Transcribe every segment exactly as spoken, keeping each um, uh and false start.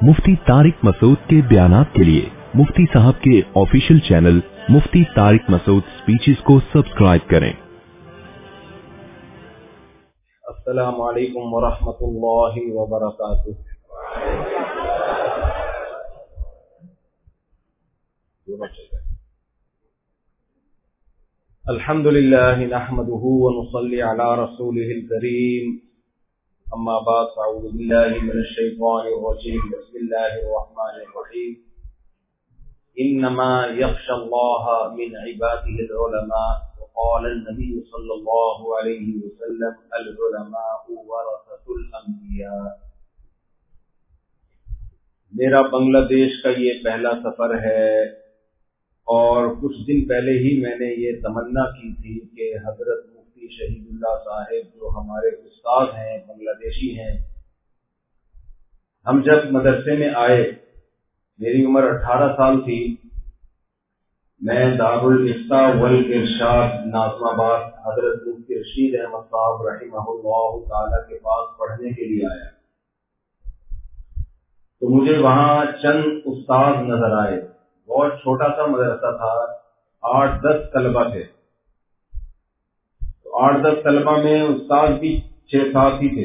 मुफ्ती तारिक मसूद के बयानात के लिए मुफ्ती साहब के official channel Mufti Tariq Masood speeches को सब्सक्राइब करें। अस्सलामु अलैकुम वरहमतुल्लाहि वबरकातुहू। अल्हम्दुलिल्लाहि नहमदुहु व नुसल्ली अला रसूलिहिल करीम। अम्मा बाद अऊज़ु बिल्लाहि मिनश शैतानिर रजीम। बिस्मिल्लाहिर रहमानिर रहीम। इन्नमा यख्शल्लाह मिन इबादिहिल उलमा व क़ाला नबी सल्लल्लाहु अलैहि वसल्लम अल उलमाउ वरसतुल अंबिया। मेरा बांग्लादेश का ये पहला सफर है और कुछ दिन पहले ही मैंने ये तमन्ना की थी कि हजरत मुफ्ती शहीदुल्लाह साहिब जो हमारे उस्ताद हैं, बांग्लादेशी हैं, हम जब मदरसे में आए, मेरी उम्र अठारह साल थी, मैं दारुल इफ्ता वल इरशाद नाज़िमाबाद हजरत मुफ्ती रशीद अहमद साहब रहिमहुल्लाह ताला के पास पढ़ने के लिए आया। तो मुझे वहां चंद उस्ताद नजर आए। बहुत छोटा सा मदरसा था, आठ दस तलबा थे। तो आठ दस तलबा में उस्ताद भी छह सात ही थे।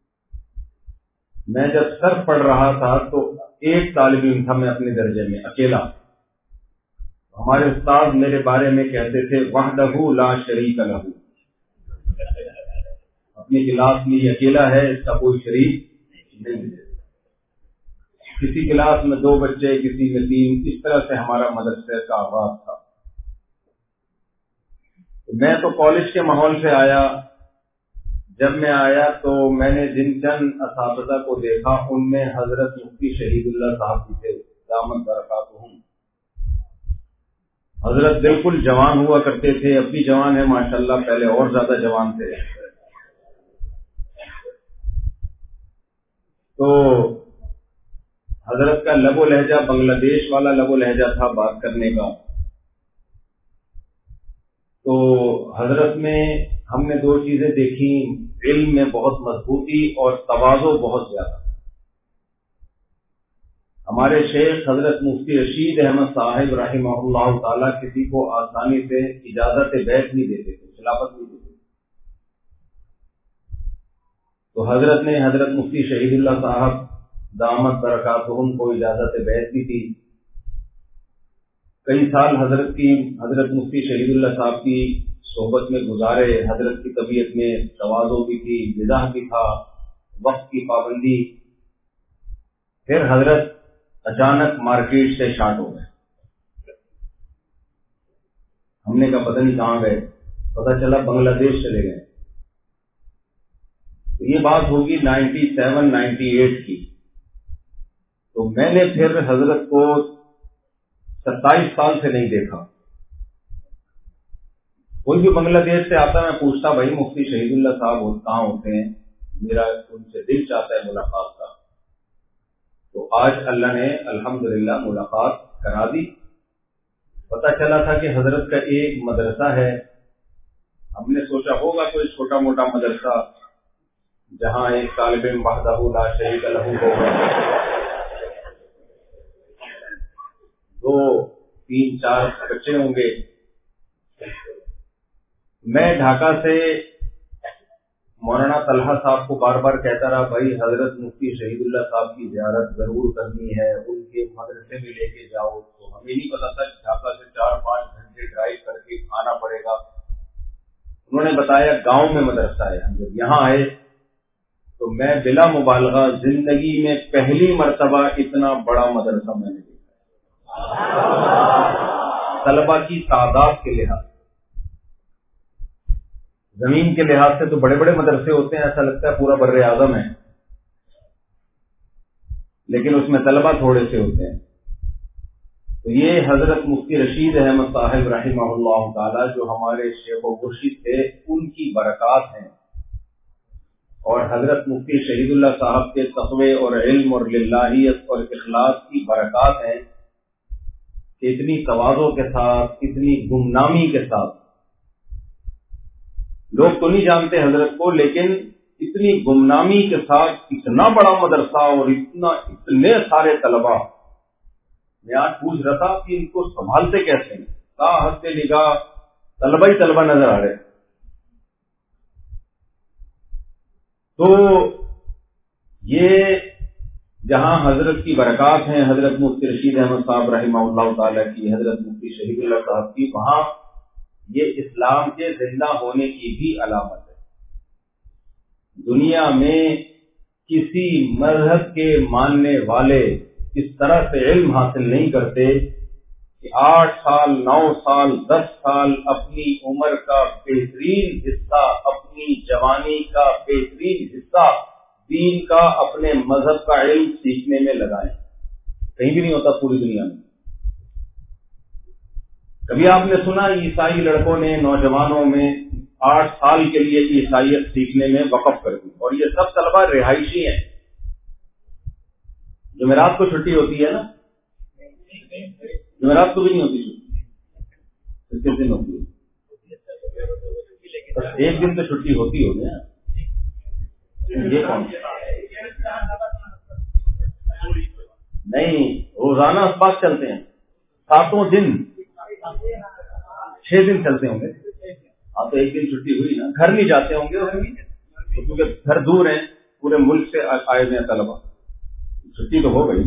मैं जब सर पढ़ रहा था तो एक तालिब इल्म था, मैं अपने दर्जे में अकेला। हमारे उस्ताद मेरे बारे में कहते थे वहदहू ला शरीक लहू, अपनी क्लास में अकेला है, इसका कोई शरीक नहीं है। किसी क्लास में दो बच्चे, किसी में तीन, इस तरह से हमारा मदरसे का आगाज था। मैं तो कॉलेज के माहौल से आया। जब मैं आया तो मैंने जिन चंद असातिज़ा को देखा उनमें हजरत मुफ्ती शहीदुल्लाह साहब भी थे, दामत बरकातुहुम। हजरत बिल्कुल जवान हुआ करते थे, अब भी जवान है माशाल्लाह, पहले और ज्यादा जवान थे। तो हजरत का लबो लहजा बांग्लादेश वाला लबो लहजा था बात करने का। तो हजरत में हमने दो चीजें देखी, इल्म में बहुत मजबूती और तवाज़ो बहुत ज्यादा। हमारे शेख हजरत मुफ्ती रशीद अहमद साहिब रहिमहुल्लाह ताला किसी को आसानी से इजाजत बैत नहीं देते थे, खिलाफत नहीं देते। तो हजरत ने हजरत मुफ्ती शहीदुल्लाह साहब दामत बरकातुहुम को इजाजत बैत दी थी। कई साल हजरत की हजरत मुफ्ती शहीदुल्लाह साहब की सोहबत में गुजारे। हजरत की तबीयत में तवाज़ो भी थी, मिजाह भी था, वक्त की पाबंदी। फिर हजरत अचानक मार्केट से शार्ट हो गए। हमने कहा पता नहीं कहां गए, पता चला बांग्लादेश चले गए। तो ये बात होगी नाइन्टी सेवन नाइन्टी एट की। तो मैंने फिर हजरत को सत्ताईस साल से नहीं देखा। कोई भी बांग्लादेश से आता, मैं पूछता भाई मुफ्ती शहीदुल्लाह साहब कहाँ होते हैं, मेरा उनसे दिल चाहता है मुलाकात का। तो आज अल्लाह ने अल्हम्दुलिल्लाह मुलाकात करा दी। पता चला था कि हजरत का एक मदरसा है। हमने सोचा होगा कोई छोटा मोटा मदरसा जहां एक तालिब इल्म वहदहू ला शरीक लहू होगा, दो तीन चार बच्चे होंगे। मैं ढाका से मौलाना तलहा साहब को बार बार कहता रहा भाई हजरत मुफ्ती शहीदुल्लाह साहब की ज़ियारत जरूर करनी है, उनके मदरसे में लेके जाओ। तो हमें नहीं पता था कि ढाका से चार पांच घंटे ड्राइव करके आना पड़ेगा। उन्होंने बताया गांव में मदरसा है। हम जब यहाँ आए तो मैं बिला मुबालगा जिंदगी में पहली मर्तबा इतना बड़ा मदरसा मैंने देखा, तलबा की तादाद के लिहाज, जमीन के लिहाज से तो बड़े बड़े मदरसे होते हैं, ऐसा लगता है पूरा बर्रे आजम है, लेकिन उसमें तलबा थोड़े से होते हैं। तो ये हजरत मुफ्ती रशीद अहमद साहिब रहिमहुल्लाह ताला जो हमारे शेख व मुर्शिद थे, उनकी बरकत हैं। और हजरत मुफ्ती शहीदुल्लाह साहब के तक़वे और इल्म और लिल्लाहियत और इखलास की बरकत है कि इतनी तवाज़ो के साथ, इतनी गुमनामी के साथ, लोग तो नहीं जानते हजरत को, लेकिन اتنی گمنامی کے ساتھ اتنا بڑا مدرسہ اور اتنا اتنے سارے طلبا، میں آج پوچھ رہا تھا کہ ان کو سنبھالتے کیسے ہیں؟ تا حد نگاہ طلبا ہی طلبا نظر آ رہے۔ تو یہ جہاں حضرت کی برکات ہیں، حضرت مفتی رشید احمد صاحب رحمہ اللہ تعالیٰ کی، حضرت مفتی شہید اللہ صاحب کی، وہاں یہ اسلام کے زندہ ہونے کی بھی علامت ہے۔ دنیا میں کسی مذہب کے ماننے والے اس طرح سے علم حاصل نہیں کرتے کہ آٹھ سال نو سال دس سال اپنی عمر کا بہترین حصہ، اپنی جوانی کا بہترین حصہ دین کا، اپنے مذہب کا علم سیکھنے میں لگائیں۔ کہیں بھی نہیں ہوتا پوری دنیا میں۔ کبھی آپ نے سنا عیسائی لڑکوں نے نوجوانوں میں آٹھ سال کے لیے عیسائیت سیکھنے میں وقف کر دی، اور یہ سب طلبا رہائشی ہیں۔ جمعرات کو چھٹی ہوتی ہے نا، جمعرات کو بھی نہیں ہوتی چھٹی، کس دن ہوتی ہے؟ ایک دن تو چھٹی ہوتی ہوگی نا۔ یہ کون نہیں، روزانہ اسباق چلتے ہیں، ساتوں دن چھ دن چلتے ہوں گے۔ ہاں تو ایک دن چھٹی ہوئی نا، گھر نہیں جاتے ہوں گے کیونکہ گھر دور ہیں، پورے ملک سے آئے ہوئے ہیں طلبا، چھٹی تو ہو گئی۔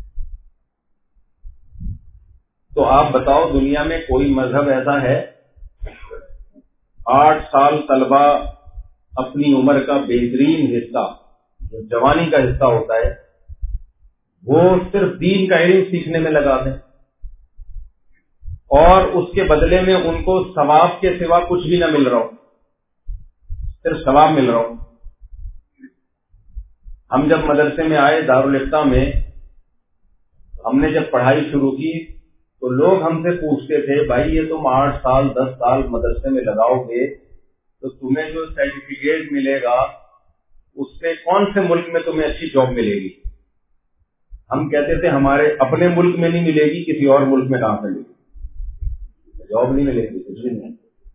تو آپ بتاؤ دنیا میں کوئی مذہب ایسا ہے؟ آٹھ سال طلبا اپنی عمر کا بہترین حصہ، جو جوانی کا حصہ ہوتا ہے، وہ صرف دین کا علم سیکھنے میں لگا دیں، اور اس کے بدلے میں ان کو ثواب کے سوا کچھ بھی نہ مل رہا ہو، صرف ثواب مل رہا ہو۔ ہم جب مدرسے میں آئے دارالفتہ میں، ہم نے جب پڑھائی شروع کی تو لوگ ہم سے پوچھتے تھے، بھائی یہ تم آٹھ سال دس سال مدرسے میں لگاؤ گے تو تمہیں جو سرٹیفکیٹ ملے گا اس سے کون سے ملک میں تمہیں اچھی جاب ملے گی؟ ہم کہتے تھے ہمارے اپنے ملک میں نہیں ملے گی، کسی اور ملک میں کہاں ملے گی؟ جاب نہیں ملے گی، کچھ بھی نہیں۔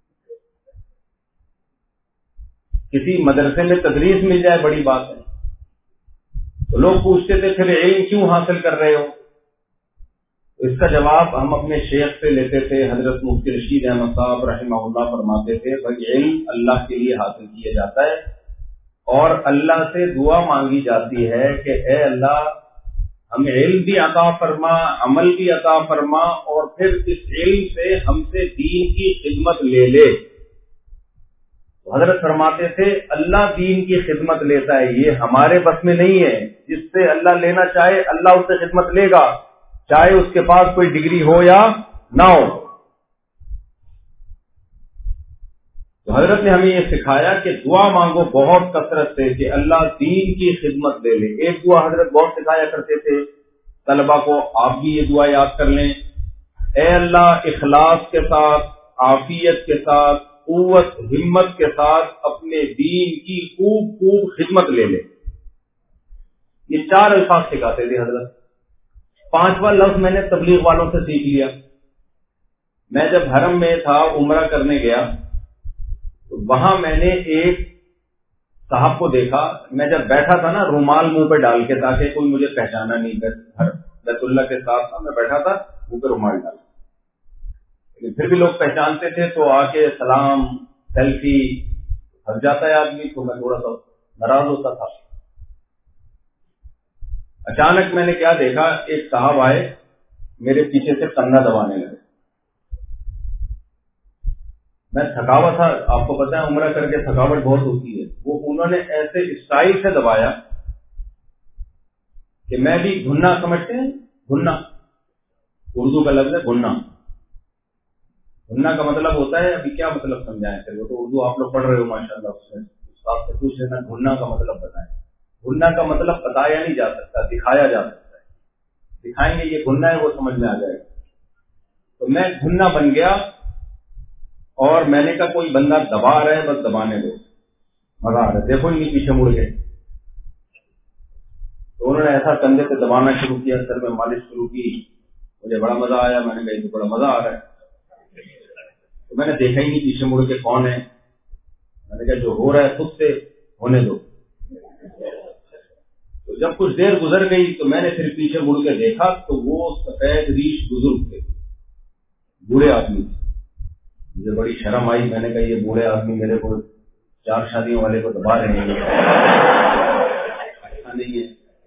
کسی مدرسے میں تدریس مل جائے بڑی بات ہے۔ تو لوگ پوچھتے تھے پھر علم کیوں حاصل کر رہے ہو؟ اس کا جواب ہم اپنے شیخ سے لیتے تھے، حضرت مفتی رشید احمد صاحب رحمہ اللہ فرماتے تھے، بھائی علم اللہ کے لیے حاصل کیا جاتا ہے، اور اللہ سے دعا مانگی جاتی ہے کہ اے اللہ ہمیں علم بھی عطا فرما، عمل بھی عطا فرما، اور پھر اس علم سے ہم سے دین کی خدمت لے لے۔ حضرت فرماتے تھے اللہ دین کی خدمت لیتا ہے، یہ ہمارے بس میں نہیں ہے۔ جس سے اللہ لینا چاہے اللہ اس سے خدمت لے گا، چاہے اس کے پاس کوئی ڈگری ہو یا نہ ہو۔ تو حضرت نے ہمیں یہ سکھایا کہ دعا مانگو بہت کثرت سے کہ اللہ دین کی خدمت لے لے۔ ایک دعا حضرت بہت سکھایا کرتے تھے طلبا کو، آپ بھی یہ دعا یاد کر لیں، اے اللہ اخلاص کے ساتھ، عافیت کے ساتھ، قوت ہمت کے ساتھ اپنے دین کی خوب خوب خدمت لے لے۔ یہ چار الفاظ سکھاتے تھے حضرت۔ پانچواں لفظ میں نے تبلیغ والوں سے سیکھ لیا۔ میں جب حرم میں تھا عمرہ کرنے گیا تو وہاں میں نے ایک صاحب کو دیکھا، میں جب بیٹھا تھا نا رومال منہ پہ ڈال کے تاکہ کوئی مجھے پہچانا نہیں، بیت اللہ کے ساتھ تھا، میں بیٹھا تھا منہ پہ رومال ڈال، لیکن پھر بھی لوگ پہچانتے تھے تو آ کے سلام سیلفی، ہٹ جاتا ہے آدمی تو میں تھوڑا سا ناراض ہوتا تھا۔ اچانک میں نے کیا دیکھا، ایک صاحب آئے میرے پیچھے سے کندھا دبانے لگے۔ میں تھکا ہوا تھا، آپ کو پتا ہے عمرہ کر کے تھکاوٹ بہت ہوتی ہے، وہ انہوں نے ایسے اسٹائل سے دبایا کہ میں بھی گھننا، سمجھتے ہیں گھننا، اردو کا لفظ ہے گھننا۔ گھننا کا مطلب ہوتا ہے، ابھی کیا مطلب سمجھائیں پھر، وہ تو اردو آپ لوگ پڑھ رہے ہو ماشاءاللہ، اس میں استاد سے پوچھ لینا گھننا کا مطلب بتائیں۔ گھننا کا مطلب بتایا نہیں جا سکتا، دکھایا جا سکتا ہے۔ دکھائیں گے یہ گھننا ہے، وہ سمجھ میں آ جائے گا۔ تو میں گھننا بن گیا اور میں نے کہا کوئی بندہ دبا رہا ہے، بس دبانے دو، مزہ آ رہا ہے، دیکھو نہیں پیچھے مڑ گئے۔ تو انہوں نے ایسا کندھے سے دبانا شروع کیا، سر میں مالش شروع کی، مجھے بڑا مزہ آیا، میں نے کہا بڑا مزہ آ رہا ہے۔ تو میں نے دیکھا ہی نہیں پیچھے مڑ کے کون ہے، میں نے کہا جو ہو رہا ہے خود سے ہونے دو. تو جب کچھ دیر گزر گئی تو میں نے پھر پیچھے مڑ کے دیکھا تو وہ سفید ریش بزرگ تھے, بوڑھے آدمی تھے. مجھے بڑی شرم آئی. میں نے کہا یہ بوڑھے آدمی میرے کو چار شادیوں والے کو دبا رہے ہیں, ایسا نہیں ہے.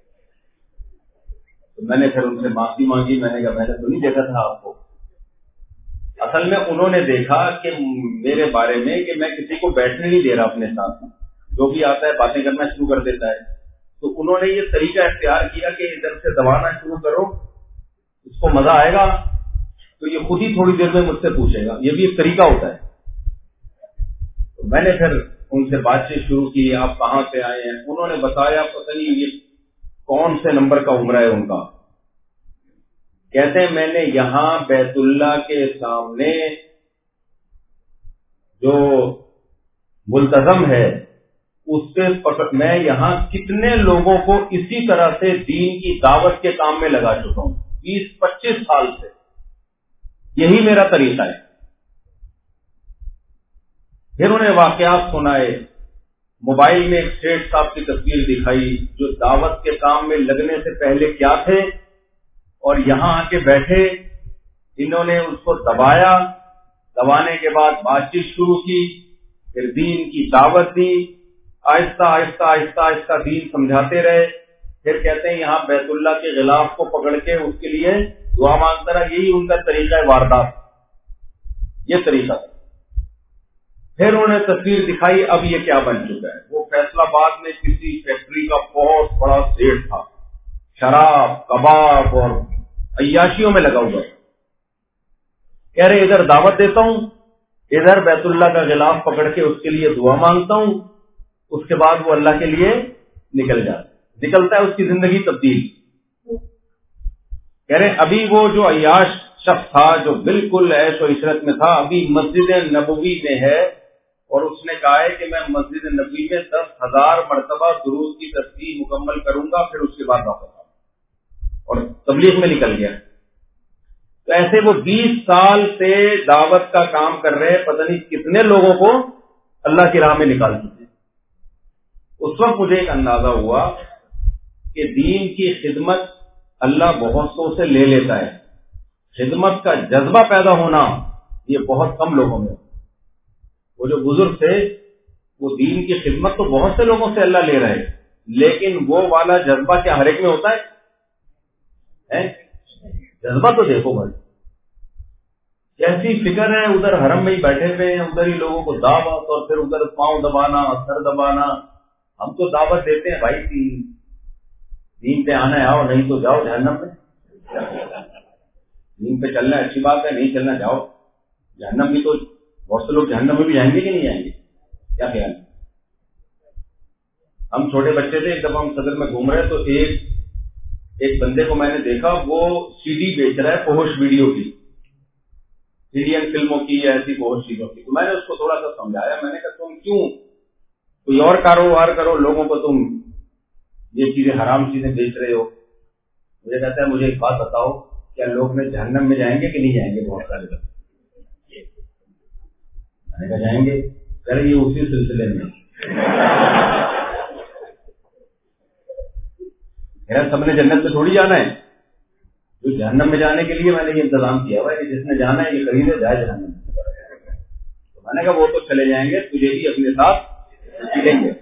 تو میں نے پھر ان سے معافی مانگی. میں نے کہا میں نے تو نہیں دیکھا تھا آپ کو. اصل میں انہوں نے دیکھا کہ میرے بارے میں کہ میں کسی کو بیٹھنے نہیں دے رہا اپنے ساتھ, جو بھی آتا ہے باتیں کرنا شروع کر دیتا ہے. تو انہوں نے یہ طریقہ اختیار کیا کہ ادھر سے دبانا شروع کرو, اس کو مزہ آئے گا تو یہ خود ہی تھوڑی دیر میں مجھ سے پوچھے گا. یہ بھی ایک طریقہ ہوتا ہے. تو میں نے پھر ان سے بات چیت شروع کی, آپ کہاں سے آئے ہیں. انہوں نے بتایا پتہ نہیں یہ کون سے نمبر کا عمرہ ہے ان کا. کہتے ہیں میں نے یہاں بیت اللہ کے سامنے جو ملتزم ہے اس سے پکڑ, میں یہاں کتنے لوگوں کو اسی طرح سے دین کی دعوت کے کام میں لگا چکا ہوں. بیس پچیس سال سے یہی میرا طریقہ ہے. پھر انہیں واقعات سنائے. موبائل میں ایک سیٹ صاحب کی تصویر دکھائی جو دعوت کے کام میں لگنے سے پہلے کیا تھے, اور یہاں آ کے بیٹھے. انہوں نے اس کو دبایا, دبانے کے بعد بات چیت شروع کی, پھر دین کی دعوت دی. آہستہ آہستہ آہستہ آہستہ دین سمجھاتے رہے. پھر کہتے ہیں یہاں بیت اللہ کے غلاف کو پکڑ کے اس کے لیے دعا مانگتا رہا. یہی ان کا طریقہ ہے واردات, یہ طریقہ. پھر انہوں نے تصویر دکھائی. اب یہ کیا بن چکا ہے, وہ فیصلہ آباد میں کسی فیکٹری کا بہت بڑا سیٹ تھا, شراب کباب اور عیاشیوں میں لگا ہوا ہے. کہہ رہے ادھر دعوت دیتا ہوں, ادھر بیت اللہ کا غلاف پکڑ کے اس کے لیے دعا مانگتا ہوں. اس کے بعد وہ اللہ کے لیے نکل جاتا, نکلتا ہے, اس کی زندگی تبدیل. کہہ رہے ابھی وہ جو عیاش شخص تھا جو بالکل عیش و عشرت میں تھا, ابھی مسجد نبوی میں ہے اور اس نے کہا ہے کہ میں مسجد نبوی میں دس ہزار مرتبہ درود کی تسبیح مکمل کروں گا, پھر اس کے بعد واپس آؤں, اور تبلیغ میں نکل گیا. تو ایسے وہ بیس سال سے دعوت کا کام کر رہے, پتہ نہیں کتنے لوگوں کو اللہ کی راہ میں نکال چکے. اس وقت مجھے ایک اندازہ ہوا کہ دین کی خدمت اللہ بہت سو سے لے لیتا ہے. خدمت کا جذبہ پیدا ہونا یہ بہت کم لوگوں میں. وہ جو بزرگ تھے وہ دین کی خدمت تو بہت سے لوگوں سے اللہ لے رہے, لیکن وہ والا جذبہ کیا ہر ایک میں ہوتا ہے؟ جذبہ تو دیکھو بھائی, کیسی فکر ہے. ادھر حرم میں ہی بیٹھے ہوئے ہیں, ادھر ہی لوگوں کو دعوت, اور پھر ادھر پاؤں دبانا, سر دبانا. ہم تو دعوت دیتے ہیں بھائی دین دین پہ آنا ہے, آؤ, نہیں تو جاؤ جہنم میں. دین پہ چلنا اچھی بات ہے, نہیں چلنا جاؤ جہنم. بھی تو بہت سے لوگ جہنم میں بھی جائیں گے کہ نہیں جائیں گے, کیا خیال ہے؟ ہم چھوٹے بچے تھے, ایک دفعہ ہم صدر میں گھوم رہے تو ایک ایک بندے کو میں نے دیکھا, وہ سی ڈی بیچ رہا ہے, فحش ویڈیو کی, انڈین فلموں کی یا ایسی فحش چیزوں کی. تو میں نے اس کو تھوڑا سا سمجھایا. میں نے کہا تم کیوں کوئی اور کاروبار کرو, لوگوں کو تم یہ چیزیں حرام چیزیں بیچ رہے ہو. مجھے کہتا ہے مجھے ایک بات بتاؤ, کیا لوگ میں جہنم میں جائیں گے کہ نہیں جائیں گے؟ بہت سارے لوگ. میں نے کہا جائیں گے. کہہ رہے یہ اسی سلسلے میں سب نے جنت میں تھوڑی جانا ہے. جو جہنم میں جانے کے لیے میں نے یہ انتظام کیا ہوا ہے کہ جس نے جانا ہے یہ خریدے جائے جہنم میں. تو میں نے کہا وہ تو چلے جائیں گے, تجھے بھی اپنے ساتھ لیں گے.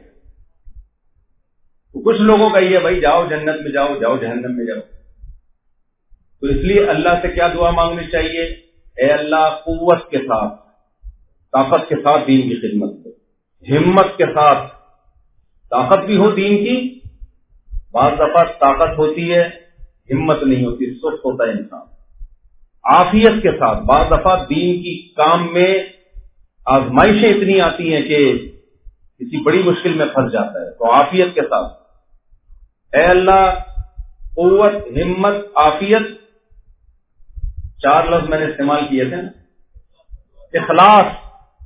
تو کچھ لوگوں کا یہ بھائی جاؤ جنت میں جاؤ, جاؤ جہنم میں جاؤ. تو اس لیے اللہ سے کیا دعا مانگنی چاہیے؟ اے اللہ قوت کے ساتھ, طاقت کے ساتھ دین کی خدمت کو, ہمت کے ساتھ. طاقت بھی ہو دین کی, بعض دفعہ طاقت ہوتی ہے ہمت نہیں ہوتی, سست ہوتا ہے انسان. عافیت کے ساتھ, بعض دفعہ دین کی کام میں آزمائشیں اتنی آتی ہیں کہ کسی بڑی مشکل میں پھنس جاتا ہے, تو عافیت کے ساتھ. اے اللہ قوت, ہمت, عافیت, چار لفظ میں نے استعمال کیے تھے. اخلاص,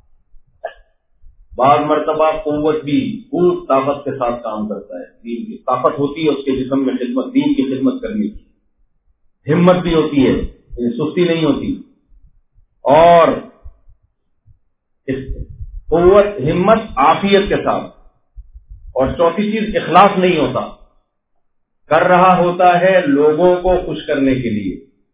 بعض مرتبہ قوت بھی خوب طاقت کے ساتھ کام کرتا ہے. دین کی طاقت ہوتی ہے اس کے جسم میں خدمت, دین کی خدمت کرنے کی. ہمت بھی ہوتی ہے, سستی نہیں ہوتی. اور قوت, ہمت, عافیت کے ساتھ. اور چوتھی چیز اخلاص نہیں ہوتا، کر رہا ہوتا ہے لوگوں کو خوش کرنے کے لیے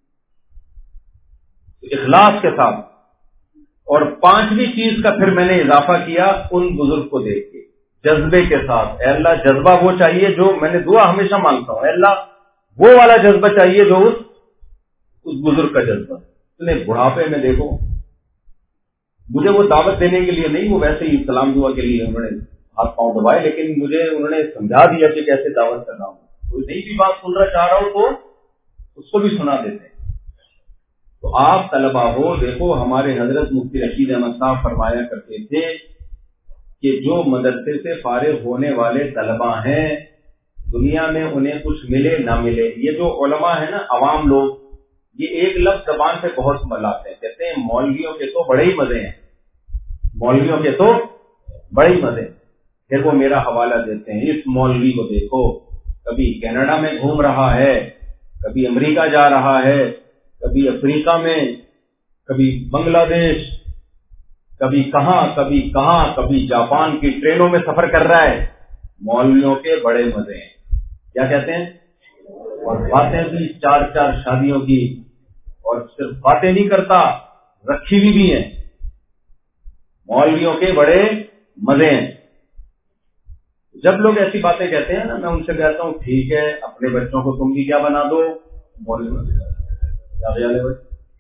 اخلاص کے ساتھ۔ اور پانچویں چیز کا پھر میں نے اضافہ کیا ان بزرگ کو دیکھ کے جذبے کے ساتھ، اے اللہ جذبہ وہ چاہیے جو میں نے دعا ہمیشہ مانگتا ہوں، اے اللہ وہ والا جذبہ چاہیے جو اس اس بزرگ کا جذبہ۔ اتنے بڑھاپے میں دیکھو، مجھے وہ دعوت دینے کے لیے نہیں، وہ ویسے ہی سلام دعا کے لیے انہوں نے ہاتھ پاؤں دبائے، لیکن مجھے انہوں نے سمجھا دیا کہ کیسے دعوت کرنا ہوں۔ کوئی نئی بھی بات سننا چاہ رہا ہو تو اس کو بھی سنا دیتے ہیں۔ تو آپ طلبہ ہو، دیکھو ہمارے حضرت مفتی رشید احمد صاحب فرمایا کرتے تھے کہ جو مدرسے سے فارغ ہونے والے طلبہ ہیں دنیا میں انہیں کچھ ملے نہ ملے، یہ جو علماء ہیں نا، عوام لوگ، یہ ایک لفظ زبان سے بہت ملاتے ہیں، کہتے ہیں مولویوں کے تو بڑے ہی مزے ہیں، مولویوں کے تو بڑے ہی مزے۔ پھر وہ میرا حوالہ دیتے ہیں، اس مولوی کو دیکھو کبھی کینیڈا میں گھوم رہا ہے، کبھی امریکہ جا رہا ہے، کبھی افریقہ میں، کبھی بنگلہ دیش، کبھی کہاں کبھی کہاں کبھی جاپان کی ٹرینوں میں سفر کر رہا ہے۔ مولویوں کے بڑے مزے ہیں، کیا کہتے ہیں؟ اور باتیں بھی چار چار شادیوں کی، اور صرف باتیں نہیں کرتا، رکھی ہوئی بھی ہیں۔ مولویوں کے بڑے مزے ہیں۔ جب لوگ ایسی باتیں کہتے ہیں نا، میں ان سے کہتا ہوں ٹھیک ہے، اپنے بچوں کو تم بھی کیا بنا دو، مولوی۔ کیا خیال ہے بھائی؟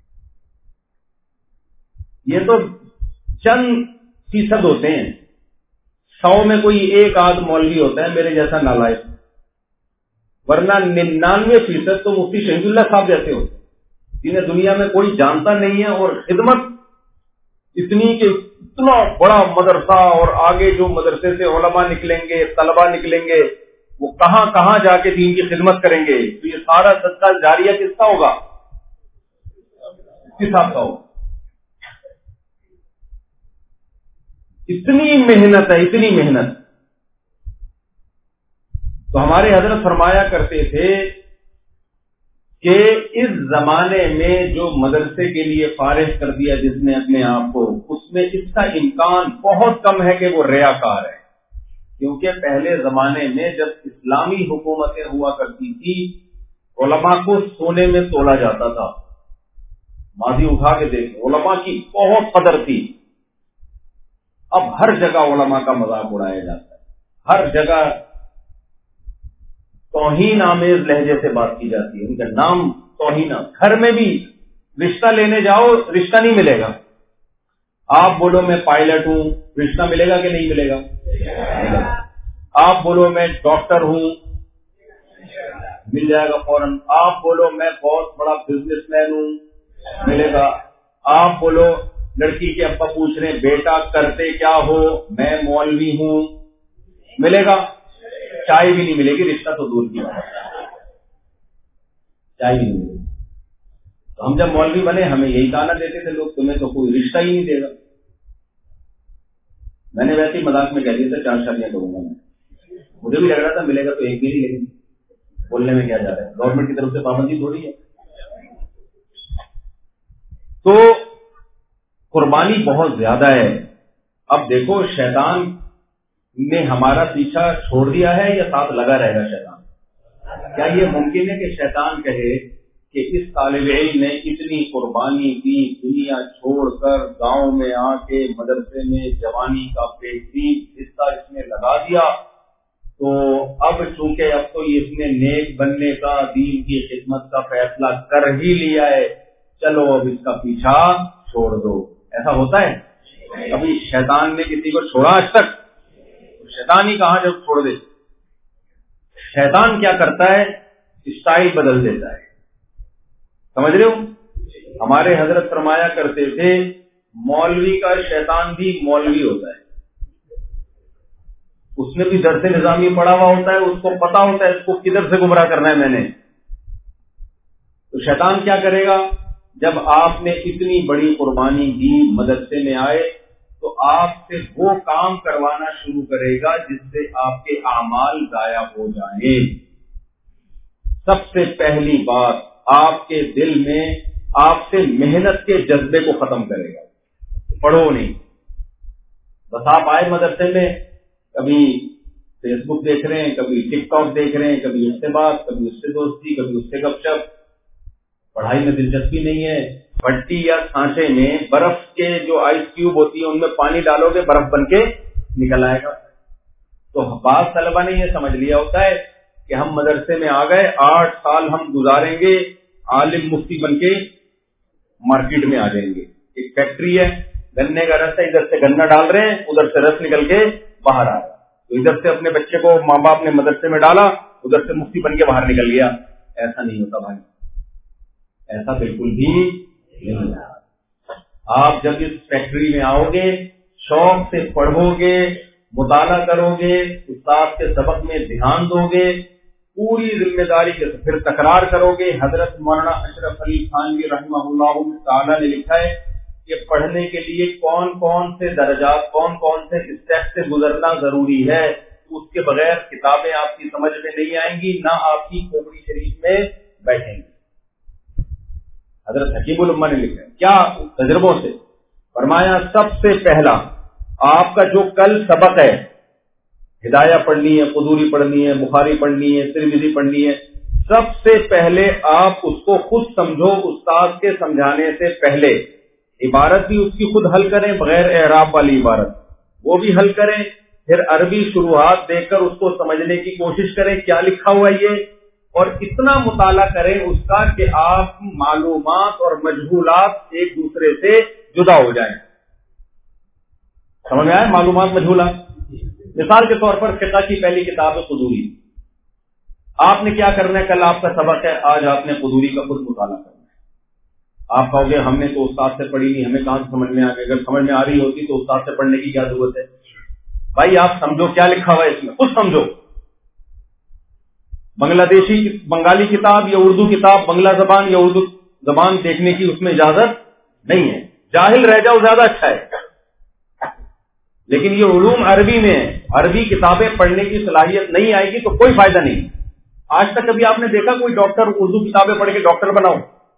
یہ تو چند فیصد ہوتے ہیں، سو میں کوئی ایک آدھ مولوی ہوتا ہے میرے جیسا نالائق، ورنہ ننانوے فیصد تو مفتی شہید اللہ صاحب جیسے ہوتے ہیں جنہیں دنیا میں کوئی جانتا نہیں ہے، اور خدمت اتنی کہ اتنا بڑا مدرسہ، اور آگے جو مدرسے سے علماء نکلیں گے، طلباء نکلیں گے، وہ کہاں کہاں جا کے دین کی خدمت کریں گے۔ تو یہ سارا صدقہ جاریہ کس کا ہوگا؟ کس صاحب کا ہوگا؟ اتنی محنت ہے، اتنی محنت۔ تو ہمارے حضرت فرمایا کرتے تھے کہ اس زمانے میں جو مدرسے کے لیے فارغ کر دیا جس نے اپنے آپ کو، اس میں اس کا امکان بہت کم ہے کہ وہ ریاکار ہے، کیونکہ پہلے زمانے میں جب اسلامی حکومتیں ہوا کرتی تھی علماء کو سونے میں تولا جاتا تھا۔ ماضی اٹھا کے دیکھیں، علماء کی بہت قدر تھی۔ اب ہر جگہ علماء کا مذاق اڑایا جاتا ہے، ہر جگہ توہین آمیز لہجے سے بات کی جاتی ہے، ان کا نام توہین۔ گھر میں بھی رشتہ لینے جاؤ، رشتہ نہیں ملے گا۔ آپ بولو میں پائلٹ ہوں، رشتہ ملے گا کہ نہیں ملے گا؟ آپ بولو میں ڈاکٹر ہوں، مل جائے گا فوراً۔ آپ بولو میں بہت بڑا بزنس مین ہوں، ملے گا۔ آپ بولو، لڑکی کے ابا پوچھ رہے ہیں بیٹا کرتے کیا ہو، میں مولوی ہوں، ملے گا؟ چائے بھی نہیں ملے گی، رشتہ تو دور کی بات ہے، چائے بھی نہیں ملے گی۔ تو ہم جب مولوی بنے ہمیں یہی تانا دیتے تھے لوگ، تمہیں تو کوئی رشتہ ہی نہیں دے گا۔ میں نے ویسے ہی مذاق میں کہہ دیا تھا چار شادیاں کروں گا میں، مجھے بھی لگ رہا تھا ملے گا تو ایک بھی نہیں، لیکن بولنے میں کیا جا رہا ہے، گورنمنٹ کی طرف سے پابندی تھوڑی ہے۔ تو قربانی بہت زیادہ ہے۔ اب دیکھو شیطان نے ہمارا پیچھا چھوڑ دیا ہے یا ساتھ لگا رہے گا شیطان؟ کیا یہ ممکن ہے کہ شیطان کہے کہ اس طالب علم نے اتنی قربانی دی، دنیا چھوڑ کر گاؤں میں آ کے مدرسے میں جوانی کا بہترین حصہ اس نے لگا دیا، تو اب چونکہ اب تو اس نے نیک بننے کا، دین کی خدمت کا فیصلہ کر ہی لیا ہے، چلو اب اس کا پیچھا چھوڑ دو۔ ایسا ہوتا ہے؟ کبھی شیطان نے کسی کو چھوڑا آج تک؟ شیطان ہی کہاں جب چھوڑ دے۔ شیطان کیا کرتا ہے؟ اسٹائل بدل دیتا ہے، سمجھ رہے ہو؟ ہمارے حضرت فرمایا کرتے تھے مولوی کا شیطان بھی مولوی ہوتا ہے، اس نے بھی درس نظامی پڑھا ہوا ہوتا ہے، اس کو پتا ہوتا ہے اس کو کدھر سے گمراہ کرنا ہے میں نے۔ تو شیطان کیا کرے گا؟ جب آپ نے اتنی بڑی قربانی دی، مدرسے میں آئے، تو آپ سے وہ کام کروانا شروع کرے گا جس سے آپ کے اعمال ضائع ہو جائیں۔ سب سے پہلی بات آپ کے دل میں آپ سے محنت کے جذبے کو ختم کرے گا۔ پڑھو نہیں، بس آپ آئے مدرسے میں، کبھی فیس بک دیکھ رہے ہیں, کبھی ٹک ٹاک دیکھ رہے ہیں, کبھی اس سے بات, کبھی اس سے دوستی, کبھی اس سے گپ شپ. پڑھائی میں دلچسپی نہیں ہے. بھٹی یا سانچے میں برف کے جو آئس کیوب ہوتی ہے ان میں پانی ڈالو گے برف بن کے نکل آئے گا. تو بعض طلبہ نے یہ سمجھ لیا ہوتا ہے کہ ہم مدرسے میں آ گئے, آٹھ سال ہم گزاریں گے, عالم مفتی بن کے مارکیٹ میں آ جائیں گے. ایک فیکٹری ہے, گنے کا رس ہے, ادھر سے گنا ڈال رہے ہیں, ادھر سے رس نکل کے باہر آ رہا ہے. تو ادھر سے اپنے بچے کو ماں باپ نے مدرسے میں ڈالا, ادھر سے مفتی بن کے باہر نکل گیا. ایسا نہیں ہوتا بھائی, ایسا بالکل بھی نہیں ہوتا. آپ جب اس فیکٹری میں آؤ گے, شوق سے پڑھو گے, مطالعہ کرو گے, استاد کے سبق میں دھیان دو گے, پوری ذمہ داری کے پھر تکرار کرو گے. حضرت مولانا اشرف علی تھانوی رحمہ اللہ تعالی نے لکھا ہے کہ پڑھنے کے لیے کون کون سے درجات, کون کون سے اسٹیپ سے گزرنا ضروری ہے. اس کے بغیر کتابیں آپ کی سمجھ میں نہیں آئیں گی, نہ آپ کی کھوپڑی شریف میں بیٹھیں گی. حضرت حکیم الامہ نے لکھا ہے کیا تجربوں سے, فرمایا سب سے پہلا آپ کا جو کل سبق ہے, ہدایہ پڑھنی ہے, قدوری پڑھنی ہے, بخاری پڑھنی ہے, ترمذی پڑھنی ہے, سب سے پہلے آپ اس کو خود سمجھو استاد کے سمجھانے سے پہلے. عبارت بھی اس کی خود حل کریں بغیر اعراب والی عبارت, وہ بھی حل کریں. پھر عربی شروحات دیکھ کر اس کو سمجھنے کی کوشش کریں کیا لکھا ہوا یہ, اور اتنا مطالعہ کریں اس کا کہ آپ معلومات اور مجہولات ایک دوسرے سے جدا ہو جائیں. سمجھ میں آئے معلومات مجہولات؟ مثال کے طور پر فقہ کی پہلی کتاب ہے قدوری. آپ نے کیا کرنا ہے, کل آپ کا سبق ہے, آج آپ نے قدوری کا خود مطالعہ کرنا ہے. آپ کہو گے ہم نے تو استاد سے پڑھی نہیں, ہمیں کہاں سے سمجھ میں آ گئی. اگر سمجھ میں آ رہی ہوتی تو استاد سے پڑھنے کی کیا ضرورت ہے. بھائی آپ سمجھو کیا لکھا ہوا ہے اس میں, خود سمجھو. بنگلہ دیشی بنگالی کتاب یا اردو کتاب بنگلہ زبان یا اردو زبان دیکھنے کی اس میں اجازت نہیں ہے. جاہل رہ جاؤ زیادہ اچھا ہے. لیکن یہ علوم عربی میں ہے, عربی کتابیں پڑھنے کی صلاحیت نہیں آئے گی تو کوئی فائدہ نہیں. آج تک کبھی آپ نے دیکھا کوئی ڈاکٹر اردو کتابیں پڑھ کے ڈاکٹر بناؤ؟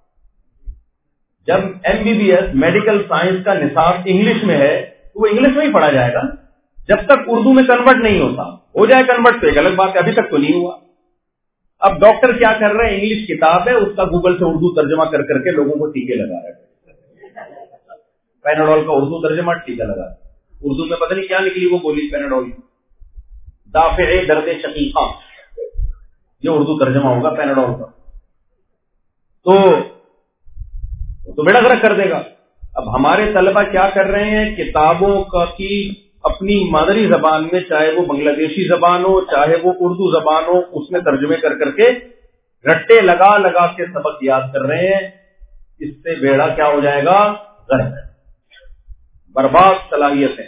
جب M B B S medical science کا نصاب انگلش میں ہے تو وہ انگلش میں ہی پڑھا جائے گا. جب تک اردو میں کنورٹ نہیں ہوتا, ہو جائے کنورٹ تو ایک الگ بات ہے, ابھی تک تو نہیں ہوا. اب ڈاکٹر کیا کر رہے ہیں, انگلش کتاب ہے اس کا گوگل سے اردو ترجمہ کر کر کے لوگوں کو ٹیکے لگا رہے ہیں. پیناڈول کا اردو ترجمہ ٹیکا لگا, اردو میں پتہ نہیں کیا نکلی وہ بولی پیناڈول, دافع درد شقیقہ, یہ اردو ترجمہ ہوگا پیناڈول کا. تو تو بیڑا غرق کر دے گا. اب ہمارے طلبہ کیا کر رہے ہیں, کتابوں کا کی اپنی مادری زبان میں, چاہے وہ بنگلہ دیشی زبان ہو چاہے وہ اردو زبان ہو, اس میں ترجمے کر کر کے رٹے لگا لگا کے سبق یاد کر رہے ہیں. اس سے بیڑا کیا ہو جائے گا, غرق, برباد صلاحیتیں.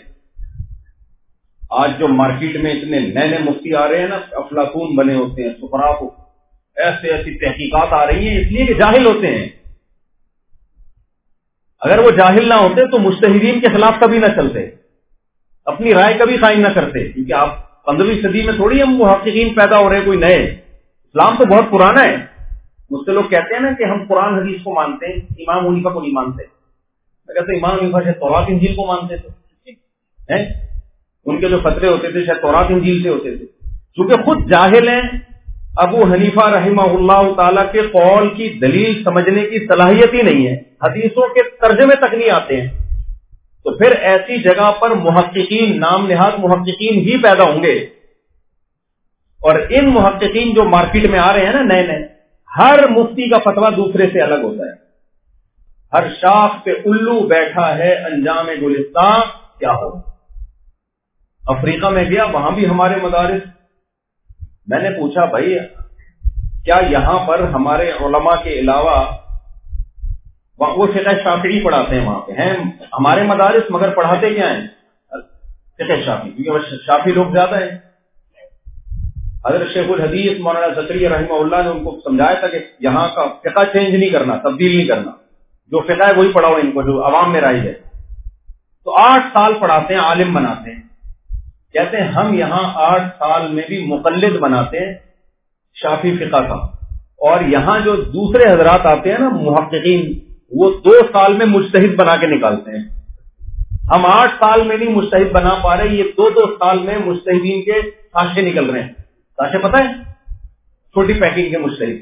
آج جو مارکیٹ میں اتنے نئے نئے مفتی آ رہے ہیں نا, افلاطون بنے ہوتے ہیں, سقراط, ایسے ایسی تحقیقات آ رہی ہیں اس لیے کہ جاہل ہوتے ہیں. اگر وہ جاہل نہ ہوتے تو مجتہدین کے خلاف کبھی نہ چلتے, اپنی رائے کبھی قائم نہ کرتے. کیونکہ آپ پندرہویں صدی میں تھوڑی ہم محققین پیدا ہو رہے ہیں کوئی نئے. اسلام تو بہت پرانا ہے. مجھ سے لوگ کہتے ہیں نا کہ ہم قرآن حدیث کو مانتے ہیں, امام حنیفہ کو نہیں مانتے. میں کہتے ہیں امام حنیفہ شاید توراۃ انجیل کو مانتے تھے, ان کے جو فتوے ہوتے تھے شاید توراۃ انجیل سے ہوتے تھے. چونکہ خود جاہل ہیں, ابو حنیفہ رحمہ اللہ تعالی کے قول کی دلیل سمجھنے کی صلاحیت ہی نہیں ہے, حدیثوں کے ترجمے تک نہیں آتے ہیں. تو پھر ایسی جگہ پر محققین, نام نہاد محققین ہی پیدا ہوں گے. اور ان محققین جو مارکیٹ میں آ رہے ہیں نا نئے نئے, ہر مفتی کا فتویٰ دوسرے سے الگ ہوتا ہے. ہر شاخ پہ الو بیٹھا ہے, انجام گلستان کیا ہو. افریقہ میں گیا, وہاں بھی ہمارے مدارس, میں نے پوچھا بھائی کیا یہاں پر ہمارے علماء کے علاوہ وہ فقہ شافعی پڑھاتے ہیں وہاں پہ ہیں ہمارے مدارس, مگر پڑھاتے کیا ہیں فقہ شافعی, کیونکہ شافعی لوگ زیادہ ہیں. حضرت شیخ الحدیث مولانا زکریا رحمہ اللہ نے ان کو سمجھایا تھا کہ یہاں کا فقہ چینج نہیں کرنا, تبدیل نہیں کرنا, جو فقہ ہے وہی پڑھاؤ ان کو جو عوام میں رائج ہے. تو آٹھ سال پڑھاتے ہیں, عالم بناتے ہیں. کہتے ہیں ہم یہاں آٹھ سال میں بھی مقلد بناتے ہیں شافعی فقہ کا, اور یہاں جو دوسرے حضرات آتے ہیں نا محققین, وہ دو سال میں مجتہد بنا کے نکالتے ہیں. ہم آٹھ سال میں نہیں مجتہد بنا پا رہے، یہ دو دو سال میں مجتہدین کے ساشے نکل رہے ہیں. ساشے پتہ ہے؟ چھوٹی پیکنگ کے مجتہد.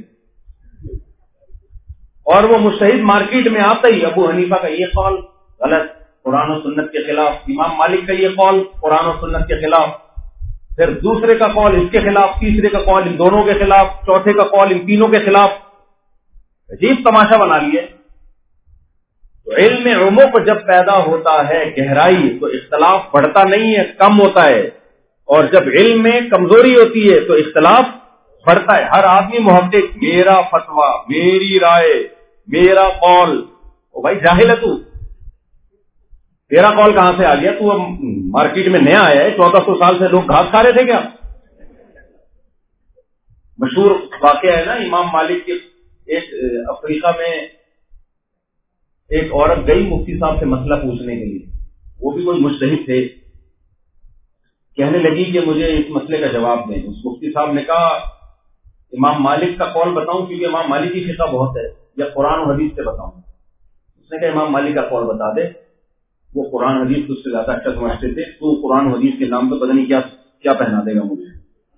اور وہ مجتہد مارکیٹ میں آتا ہی ابو حنیفہ کا یہ قول غلط، قرآن و سنت کے خلاف، امام مالک کا یہ قول قرآن و سنت کے خلاف، پھر دوسرے کا قول اس کے خلاف، تیسرے کا قول ان دونوں کے خلاف، چوتھے کا قول ان تینوں کے خلاف. عجیب تماشا بنا لیے. تو علم عمق جب پیدا ہوتا ہے گہرائی تو اختلاف بڑھتا نہیں ہے، کم ہوتا ہے. اور جب علم میں کمزوری ہوتی ہے تو اختلاف بڑھتا ہے. ہر آدمی محقق، میرا فتویٰ، میری رائے، میرا قول. او بھائی جاہل ہے تو، تیرا قول کہاں سے آ گیا؟ تو اب مارکیٹ میں نیا آیا ہے، چودہ سو سال سے لوگ گھاس کھا رہے تھے کیا؟ مشہور واقعہ ہے نا امام مالک کے. ایک افریقہ میں ایک عورت گئی مفتی صاحب سے مسئلہ پوچھنے کے لیے، وہ بھی کوئی مجتہد تھے. کہنے لگی کہ مجھے اس مسئلے کا جواب دیں. اس مفتی صاحب نے کہا امام مالک کا قول بتاؤں کیونکہ امام مالک کی فقہ بہت ہے، یا قرآن و حدیث سے بتاؤں؟ اس نے کہا امام مالک کا قول بتا دے. وہ قرآن حدیث اس سے زیادہ اچھا سمجھتے تھے، تو قرآن حدیث کے نام پہ پتہ نہیں کیا کیا پہنا دے گا مجھے.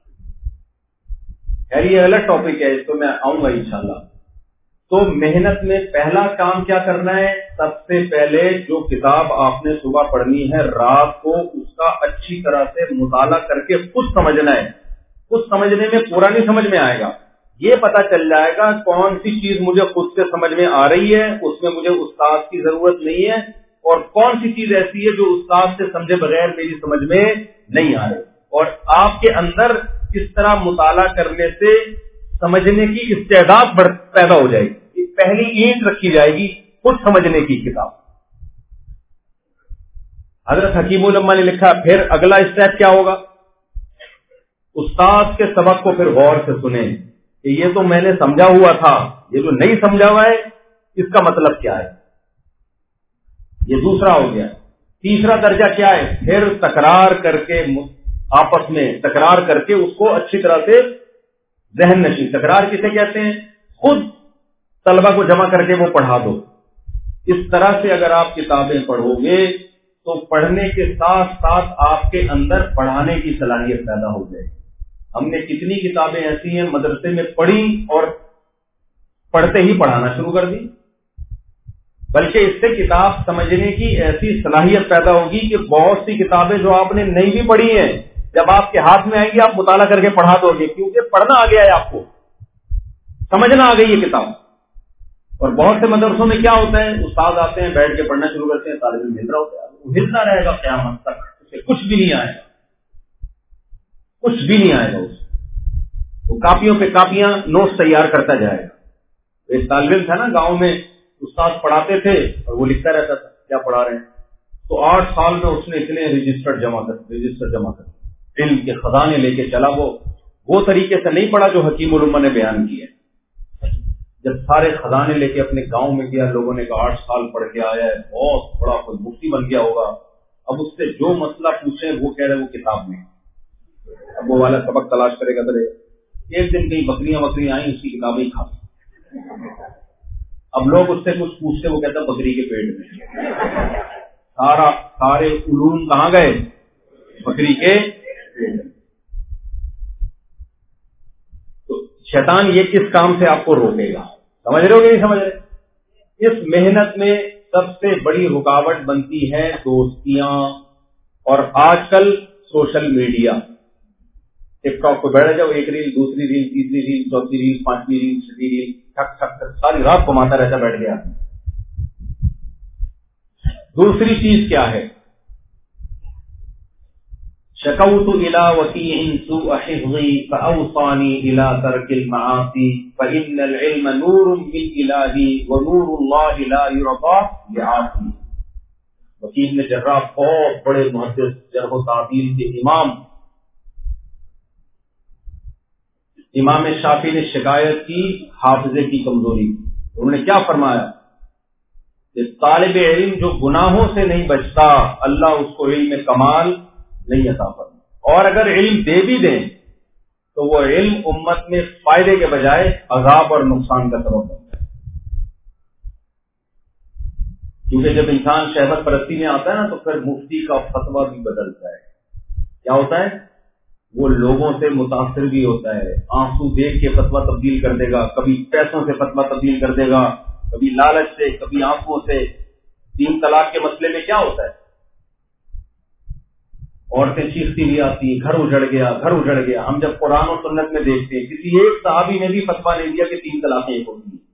خیر یہ الگ ٹاپک ہے، اس کو میں آؤں گا انشاءاللہ. تو محنت میں پہلا کام کیا کرنا ہے؟ سب سے پہلے جو کتاب آپ نے صبح پڑھنی ہے رات کو اس کا اچھی طرح سے مطالعہ کر کے خود سمجھنا ہے. خود سمجھنے میں پورا نہیں سمجھ میں آئے گا، یہ پتا چل جائے گا کون سی چیز مجھے خود سے سمجھ میں آ رہی ہے، اس میں مجھے استاد کی ضرورت نہیں ہے، اور کون سی چیز ایسی ہے جو استاد سے سمجھے بغیر میری سمجھ میں نہیں آ رہی. اور آپ کے اندر کس طرح مطالعہ کرنے سے سمجھنے کی استعداد پیدا ہو جائے گی. پہلی اینٹ رکھی جائے گی خود سمجھنے کی کتاب. حضرت حکیم الامہ نے لکھا پھر اگلا اسٹیپ کیا ہوگا؟ استاد کے سبق کو پھر غور سے سنیں کہ یہ تو میں نے سمجھا ہوا تھا، یہ جو نہیں سمجھا ہوا ہے اس کا مطلب کیا ہے. یہ دوسرا ہو گیا. تیسرا درجہ کیا ہے؟ پھر تکرار کر کے آپس میں تکرار کر کے اس کو اچھی طرح سے ذہن نشین. تکرار کسے کہتے ہیں؟ خود طلبہ کو جمع کر کے وہ پڑھا دو. اس طرح سے اگر آپ کتابیں پڑھو گے تو پڑھنے کے ساتھ ساتھ آپ کے اندر پڑھانے کی صلاحیت پیدا ہو جائے. ہم نے کتنی کتابیں ایسی ہیں مدرسے میں پڑھی اور پڑھتے ہی پڑھانا شروع کر دی، بلکہ اس سے کتاب سمجھنے کی ایسی صلاحیت پیدا ہوگی کہ بہت سی کتابیں جو آپ نے نہیں بھی پڑھی ہیں جب آپ کے ہاتھ میں آئیں گی آپ مطالعہ کر کے پڑھا دو گے، کیونکہ پڑھنا آ گیا ہے، آپ کو سمجھنا آ گئی یہ کتاب. اور بہت سے مدرسوں میں کیا ہوتا ہے، استاد آتے ہیں بیٹھ کے پڑھنا شروع کرتے ہیں، طالب علم ہل رہا ہوتا ہے، وہ ہلتا رہے گا قیامت تک، اسے کچھ بھی نہیں آئے گا، کچھ بھی نہیں آئے گا اسے. وہ کاپیوں پہ کاپیاں نوٹس تیار کرتا جائے گا. ایک طالب علم تھا نا گاؤں میں، استاد پڑھاتے تھے اور وہ لکھتا رہتا تھا کیا پڑھا رہے ہیں. تو آٹھ سال میں اس نے اتنے رجسٹر جمع کر رجسٹر جمع کر علم کے خزانے لے کے چلا. وہ وہ طریقے سے نہیں پڑھا جو حکیم الامہ نے بیان کیے. جب سارے خزانے لے کے اپنے گاؤں میں گیا، لوگوں نے کہا آٹھ سال پڑھ کے آیا ہے، بہت بڑا کوئی مفتی بن گیا ہوگا. اب اس سے جو مسئلہ پوچھے وہ کہہ رہے وہ کتاب میں. اب وہ والا سبق تلاش کرے گا. درے ایک دن کہیں بکریاں بکریاں آئیں، اس کی کتابیں ہی کھا. اب لوگ اس سے کچھ پوچھتے، وہ کہتا بکری کے پیٹ میں. سارا سارے علوم کہاں گئے؟ بکری کے پیٹ میں. تو شیطان یہ کس کام سے آپ کو روکے گا؟ سمجھ رہے ہو کہ نہیں سمجھ رہے؟ اس محنت میں سب سے بڑی رکاوٹ بنتی ہے دوستیاں، اور آج کل سوشل میڈیا. ٹک ٹاک پہ بیٹھ جاؤ، ایک ریل، دوسری ریل، تیسری ریل، چوتھی ریل، پانچویں ریل، چھٹی ریل، ٹھک ٹھک ٹھک ساری رات گھماتا رہتا بیٹھ گیا. دوسری چیز کیا ہے؟ شکوت الى وکیع سوء حفظی فاوصانی الى ترک المعاصی فان العلم نور من الہ ونور اللہ لا یرضى لعاصی. وکیع نے جراح بہت بڑے محدث جرح و تعدیل کے امام امام شافعی نے شکایت کی حافظے کی کمزوری. انہوں نے کیا فرمایا کہ طالب علم جو گناہوں سے نہیں بچتا اللہ اس کو علم کمال نہیں عطا فرمائے، اور اگر علم دے بھی دیں تو وہ علم امت میں فائدے کے بجائے عذاب اور نقصان کا سبب بنتا ہے. کیونکہ جب انسان شہوت پرستی میں آتا ہے نا تو پھر مفتی کا فتویٰ بھی بدلتا ہے. کیا ہوتا ہے؟ وہ لوگوں سے متاثر بھی ہوتا ہے, آنسو دیکھ کے فتویٰ تبدیل کر دے گا, کبھی پیسوں سے فتویٰ تبدیل کر دے گا, کبھی لالچ سے, کبھی آنکھوں سے. تین طلاق کے مسئلے میں کیا ہوتا ہے؟ عورتیں چیختی بھی آتی ہیں, گھر اجڑ گیا, گھر اجڑ گیا. ہم جب قرآن و سنت میں دیکھتے ہیں کسی ایک صحابی نے بھی فتویٰ نہیں دیا کہ تین طلاقیں ایک ہوتی ہیں,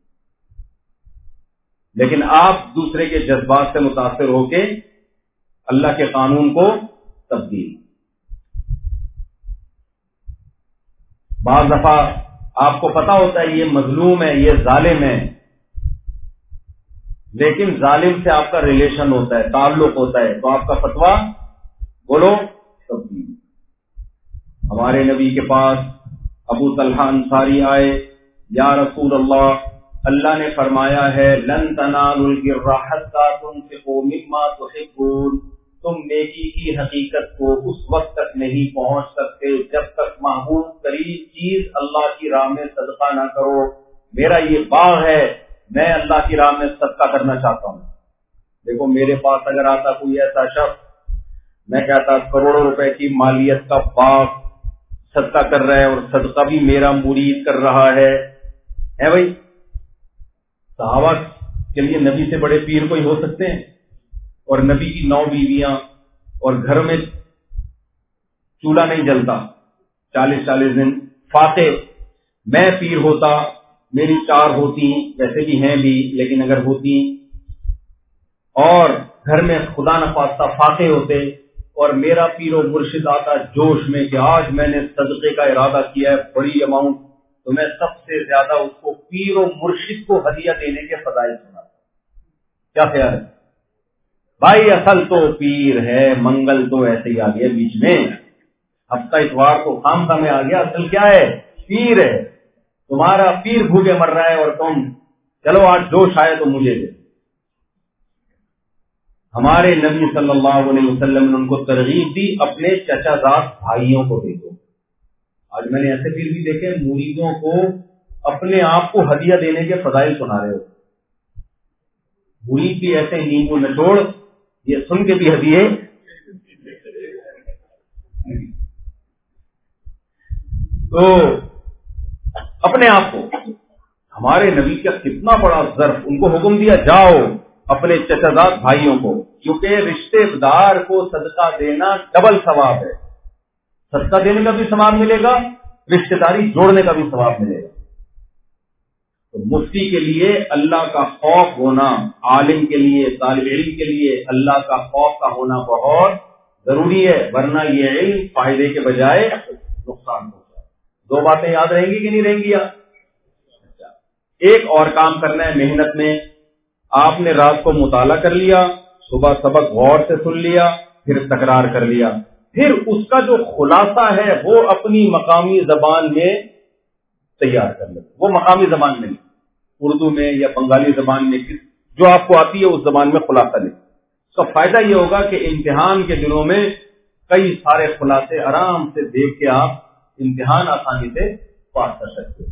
لیکن آپ دوسرے کے جذبات سے متاثر ہو کے اللہ کے قانون کو تبدیل. بعض دفعہ آپ کو پتا ہوتا ہے یہ مظلوم ہے, یہ ظالم ہے, لیکن ظالم سے آپ کا ریلیشن ہوتا ہے, تعلق ہوتا ہے, تو آپ کا فتویٰ بولو تبدیل. ہمارے نبی کے پاس ابو طلحہ انصاری آئے, یا رسول اللہ, اللہ نے فرمایا ہے لن تنالوا البر حتى تنفقوا مما تحبون, تم نیکی کی حقیقت کو اس وقت تک نہیں پہنچ سکتے جب تک محبوب ترین چیز اللہ کی راہ میں صدقہ نہ کرو. میرا یہ باغ ہے, میں اللہ کی راہ میں صدقہ کرنا چاہتا ہوں. دیکھو میرے پاس اگر آتا کوئی ایسا شخص, میں کہتا کروڑوں روپے کی مالیت کا باغ صدقہ کر رہا ہے اور صدقہ بھی میرا مرید کر رہا ہے. ہے بھائی, صحابہ کے لیے نبی سے بڑے پیر کوئی ہو سکتے ہیں؟ اور نبی کی نو بیویاں اور گھر میں چولہا نہیں جلتا چالیس چالیس دن. فاتح میں پیر ہوتا, میری چار ہوتی, ویسے بھی ہیں بھی لیکن اگر ہوتی, اور گھر میں خدا نخواستہ فاتح ہوتے اور میرا پیر و مرشد آتا جوش میں کہ آج میں نے صدقے کا ارادہ کیا ہے بڑی اماؤنٹ, تو میں سب سے زیادہ اس کو پیر و مرشد کو ہدیہ دینے کے فضائل سناتا. کیا خیال ہے بھائی؟ اصل تو پیر ہے, منگل تو ایسے ہی آ گیا بیچ میں, ہفتہ اتوار تو خام خاں میں آ گیا, اصل کیا ہے؟ پیر ہے. تمہارا پیر بھوکے مر رہا ہے اور تم چلو آج جوش آئے تو مجھے دے. ہمارے نبی صلی اللہ علیہ وسلم نے ان کو ترغیب دی اپنے چچا زاد بھائیوں کو دے دو. آج میں نے ایسے پیر بھی دیکھے مریدوں کو اپنے آپ کو ہدیہ دینے کے فضائل سنا رہے ہو. مرید بھی ایسے نیمبو نچوڑ, یہ سن کے بھی ہدیے. تو اپنے آپ کو, ہمارے نبی کا کتنا بڑا ظرف, ان کو حکم دیا جاؤ اپنے چچا زاد بھائیوں کو, کیونکہ رشتے دار کو صدقہ دینا ڈبل ثواب ہے. صدقہ دینے کا بھی ثواب ملے گا, رشتے داری جوڑنے کا بھی ثواب ملے گا. تو مفتی کے لیے اللہ کا خوف ہونا, عالم کے لیے, طالب علم کے لیے اللہ کا خوف کا ہونا بہت ضروری ہے, ورنہ یہ علم فائدے کے بجائے نقصان ہوتا ہے. دو باتیں یاد رہیں گی کہ نہیں رہیں گی؟ ایک اور کام کرنا ہے محنت میں. آپ نے رات کو مطالعہ کر لیا, صبح سبق غور سے سن لیا, پھر تکرار کر لیا, پھر اس کا جو خلاصہ ہے وہ اپنی مقامی زبان میں تیار کر لیں. وہ مقامی زبان میں, اردو میں یا بنگالی زبان میں, جو آپ کو آتی ہے اس زبان میں خلاصہ لیں. اس کا فائدہ یہ ہوگا کہ امتحان کے دنوں میں کئی سارے خلاصے آرام سے دیکھ کے آپ امتحان آسانی سے پاس کر سکتے.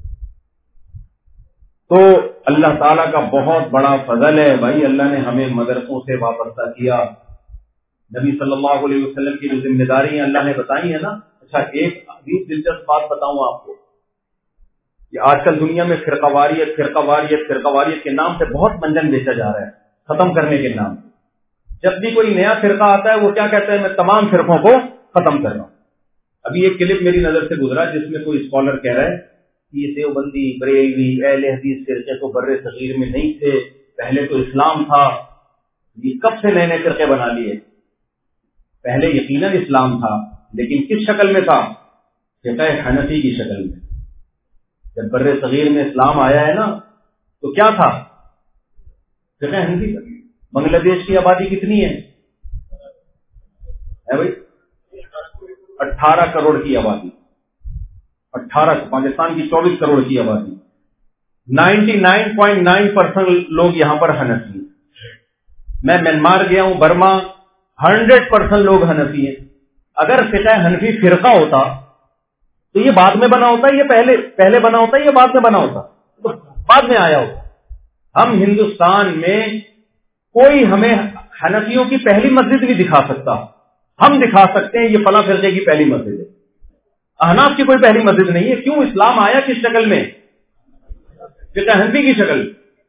تو اللہ تعالیٰ کا بہت بڑا فضل ہے بھائی, اللہ نے ہمیں مدرسوں سے وابستہ کیا. نبی صلی اللہ علیہ وسلم کی جو ذمہ داری ہیں اللہ نے بتائی ہے نا. اچھا ایک بھی دلچسپ بات بتاؤں آپ کو, کہ آج کل دنیا میں فرقہ واریت فرقہ واریت فرقہ واریت کے نام سے بہت منجن بیچا جا رہا ہے, ختم کرنے کے نام سے. جب بھی کوئی نیا فرقہ آتا ہے وہ کیا کہتا ہے, میں تمام فرقوں کو ختم کر رہا ہوں. ابھی ایک کلپ میری نظر سے گزرا جس میں کوئی اسکالر کہہ رہا ہے کہ یہ دیوبندی, بریلوی, اہل حدیث فرقے تو بر صغیر میں نہیں تھے, پہلے تو اسلام تھا, یہ کب سے نئے نئے فرقے بنا لیے. پہلے یقیناً اسلام تھا, لیکن کس شکل میں تھا؟ فقہ حنفی کی شکل میں. جب بر صغیر میں اسلام آیا ہے نا تو کیا تھا؟ فقہ حنفی. بنگلہ دیش کی آبادی کتنی ہے بھائی؟ اٹھارہ کروڑ کی آبادی, اٹھارہ. پاکستان کی چوبیس کروڑ کی آبادی, ninety nine point nine percent لوگ یہاں پر حنفی ہیں. میں میانمار گیا ہوں, برما, ہنڈریڈ پرسینٹ لوگ حنفی ہیں. اگر فقہ حنفی فرقہ ہوتا تو یہ بعد میں بنا ہوتا ہے, یہ پہلے پہلے بنا ہوتا ہے, یہ بعد میں بنا ہوتا, تو بعد میں آیا ہوتا. ہم ہندوستان میں کوئی ہمیں حنفیوں کی پہلی مسجد بھی دکھا سکتا، ہم دکھا سکتے ہیں یہ فلاں فرقے کی پہلی مسجد ہے، احناف کی کوئی پہلی مسجد نہیں ہے. کیوں؟ اسلام آیا کس شکل میں؟ فقہ حنفی کی شکل.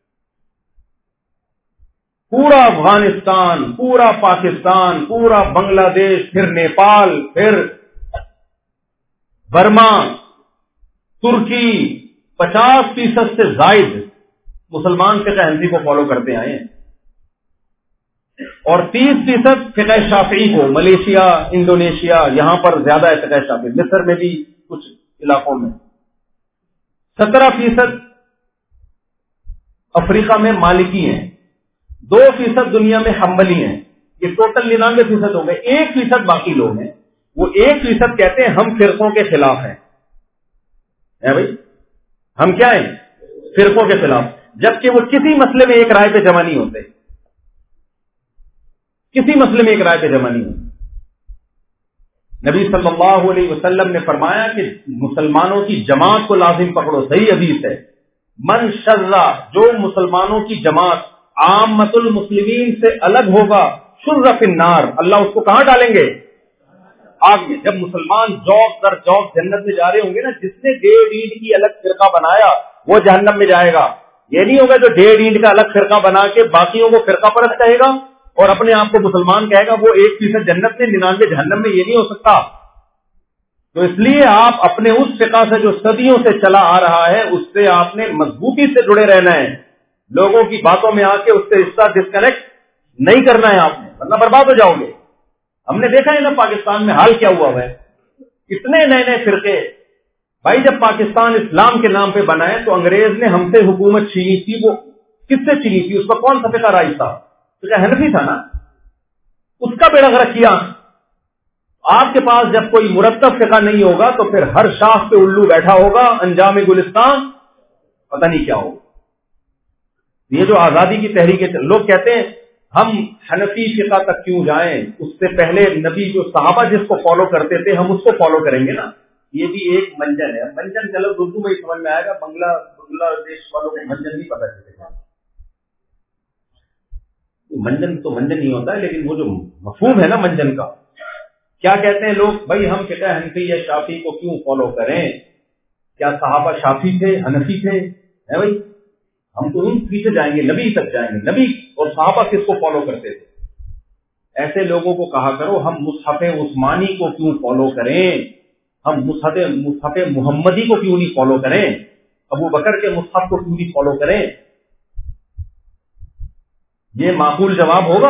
پورا افغانستان، پورا پاکستان، پورا بنگلہ دیش، پھر نیپال، پھر برما، ترکی، پچاس فیصد سے زائد مسلمان فقہ حنفی کو فالو کرتے آئے ہیں، اور تیس فیصد فقہ شافعی کو. ملیشیا، انڈونیشیا، یہاں پر زیادہ ہے فقہ شافعی، مصر میں بھی کچھ علاقوں میں. سترہ فیصد افریقہ میں مالکی ہیں، دو فیصد دنیا میں حنبلی ہیں. یہ ٹوٹل ننانوے فیصد ہو گئے. ایک فیصد باقی لوگ ہیں. وہ ایک فیصد کہتے ہیں ہم فرقوں کے خلاف ہیں. ہے بھائی، ہم کیا ہیں؟ فرقوں کے خلاف. جبکہ وہ کسی مسئلے میں ایک رائے پہ جمع نہیں ہوتے، کسی مسئلے میں ایک رائے پہ جمع نہیں ہوتے. نبی صلی اللہ علیہ وسلم نے فرمایا کہ مسلمانوں کی جماعت کو لازم پکڑو. صحیح حدیث ہے، من شذا، جو مسلمانوں کی جماعت عامت المسلمین سے الگ ہوگا، شذ فی النار، اللہ اس کو کہاں ڈالیں گے؟ آگ میں. جب مسلمان جوک در جوک جنت میں جا رہے ہوں گے نا، جس نے ڈیڑھ اینٹ کی الگ فرقہ بنایا وہ جہنم میں جائے گا. یہ نہیں ہوگا جو ڈیڑھ اینٹ کا الگ فرقہ بنا کے باقیوں کو فرقہ پرست کہے گا اور اپنے آپ کو مسلمان کہے گا، وہ ایک فیصد جنت میں ننانوے جہنم میں. یہ نہیں ہو سکتا. تو اس لیے آپ اپنے اس فقہ سے جو صدیوں سے چلا آ رہا ہے اس سے آپ نے مضبوطی سے جڑے رہنا ہے. لوگوں کی باتوں میں آ کے اس سے رشتہ ڈسکنیکٹ نہیں کرنا ہے آپ نے، ورنہ برباد ہو جاؤ گے. ہم نے دیکھا ہے نا پاکستان میں حال کیا ہوا ہے، کتنے نئے نئے فرقے. بھائی جب پاکستان اسلام کے نام پہ بنا ہے تو انگریز نے ہم سے حکومت چھینی تھی، وہ کس سے چھینی تھی؟ اس کا کون سا فقہ رائج تھا؟ فقہ حنفی تھا نا. اس کا بیڑا غرق کیا. آپ کے پاس جب کوئی مرتب فقہ نہیں ہوگا تو پھر ہر شاخ پہ الو بیٹھا ہوگا، انجام گلستان پتہ نہیں کیا ہوگا. یہ جو آزادی کی تحریک، لوگ کہتے ہیں ہم حنفی فقہ تک کیوں جائیں، اس سے پہلے نبی جو صحابہ جس کو فالو کرتے تھے ہم اس کو فالو کریں گے نا. یہ بھی ایک منجن ہے. منجن چلو اردو میں ہی سمجھ میں آئے گا، بنگلہ بنگلہ دیش والوں کو منجن نہیں پتا چلے گا. منجن تو منجن نہیں ہوتا ہے، لیکن وہ جو مفہوم ہے نا منجن کا، کیا کہتے ہیں لوگ؟ بھائی ہم فقہ حنفی یا شافعی کو کیوں فالو کریں؟ کیا صحابہ شافعی تھے، حنفی تھے؟ ہے بھائی، ہم تو ان پیچھے جائیں گے، نبی تک جائیں گے. نبی اور صحابہ کس کو فالو کرتے تھے؟ ایسے لوگوں کو کہا کرو ہم مصحف عثمانی کو کیوں فالو کریں، ہم مصحف مصحف محمدی کو کیوں نہیں فالو کریں، ابو بکر کے مصحف کو کیوں نہیں فالو کریں؟ یہ معقول جواب ہوگا؟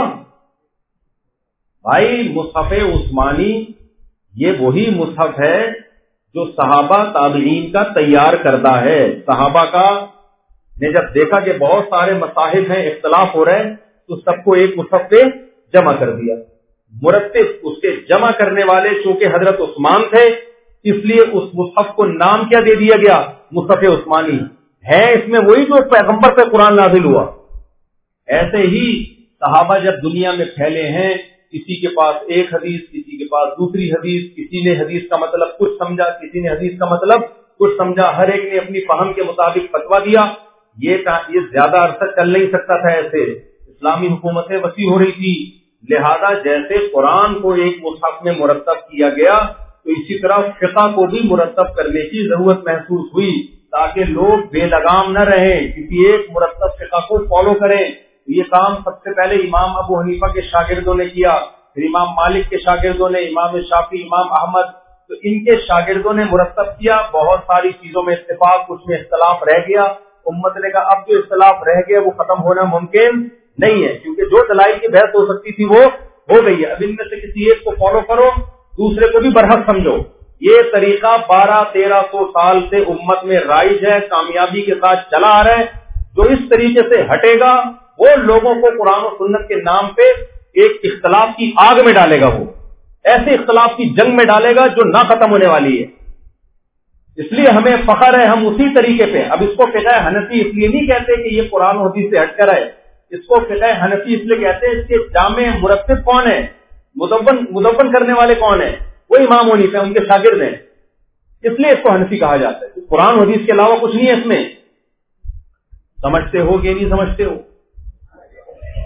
بھائی مصحف عثمانی یہ وہی مصحف ہے جو صحابہ تابعین کا تیار کردہ ہے. صحابہ کا نے جب دیکھا کہ بہت سارے مصاحف ہیں، اختلاف ہو رہے ہیں، تو سب کو ایک مصحف پہ جمع کر دیا. مرتب اس کے جمع کرنے والے چونکہ حضرت عثمان تھے، اس لیے اس مصحف کو نام کیا دے دیا گیا؟ مصحف عثمانی. ہے اس میں وہی جو پیغمبر پہ قرآن نازل ہوا. ایسے ہی صحابہ جب دنیا میں پھیلے ہیں، کسی کے پاس ایک حدیث، کسی کے پاس دوسری حدیث، کسی نے حدیث کا مطلب کچھ سمجھا، کسی نے حدیث کا مطلب کچھ سمجھا، ہر ایک نے اپنی فہم کے مطابق فتویٰ دیا. یہ یہ زیادہ عرصہ چل نہیں سکتا تھا. ایسے اسلامی حکومتیں وسیع ہو رہی تھی، لہذا جیسے قرآن کو ایک مصحف میں مرتب کیا گیا تو اسی طرح فقہ کو بھی مرتب کرنے کی ضرورت محسوس ہوئی تاکہ لوگ بے لگام نہ رہیں، کسی ایک مرتب فقہ کو فالو کریں. یہ کام سب سے پہلے امام ابو حنیفہ کے شاگردوں نے کیا، پھر امام مالک کے شاگردوں نے، امام شافعی، امام احمد، تو ان کے شاگردوں نے مرتب کیا. بہت ساری چیزوں میں اتفاق، کچھ میں اختلاف رہ گیا. امت نے کہا اب جو اختلاف رہ گیا وہ ختم ہونا ممکن نہیں ہے، کیونکہ جو دلائل کی بحث ہو سکتی تھی وہ ہو گئی ہے. اب ان میں سے کسی ایک کو فالو کرو، دوسرے کو بھی برحق سمجھو. یہ طریقہ بارہ تیرہ سو سال سے امت میں رائج ہے، کامیابی کے ساتھ چلا آ رہا ہے. جو اس طریقے سے ہٹے گا وہ لوگوں کو قرآن و سنت کے نام پہ ایک اختلاف کی آگ میں ڈالے گا، وہ ایسے اختلاف کی جنگ میں ڈالے گا جو نہ ختم ہونے والی ہے. اس لیے ہمیں فخر ہے ہم اسی طریقے پہ. اب اس کو فقہ حنفی اس لیے نہیں کہتے کہ یہ قرآن و حدیث سے ہٹ کر ہے، اس کو فقہ حنفی اس لیے کہتے ہیں اس کے جامع مرتب کون ہے، مدون مدون کرنے والے کون ہیں؟ وہ امام حنیفہ ہیں، ان کے شاگرد ہیں، اس لیے اس کو حنفی کہا جاتا ہے. قرآن و حدیث کے علاوہ کچھ نہیں ہے اس میں. سمجھتے ہو کہ نہیں سمجھتے ہو؟ تو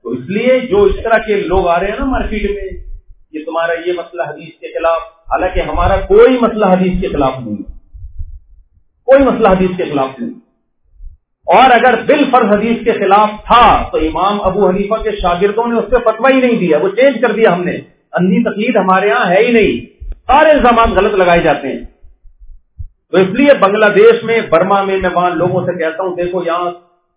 تو اس لیے جو اس طرح کے لوگ آ رہے ہیں نا مارکیٹ میں، یہ تمہارا یہ مسئلہ حدیث کے خلاف، حالانکہ ہمارا کوئی مسئلہ حدیث کے خلاف نہیں ہے، کوئی مسئلہ حدیث کے خلاف نہیں، اور اگر بالفرض حدیث کے خلاف تھا تو امام ابو حنیفہ کے شاگردوں نے اس پہ فتویٰ ہی نہیں دیا، وہ چینج کر دیا ہم نے، اندھی تقلید ہمارے یہاں ہے ہی نہیں، سارے الزامات غلط لگائے جاتے ہیں۔ تو اس لیے بنگلہ دیش میں، برما میں، میں وہاں لوگوں سے کہتا ہوں دیکھو یہاں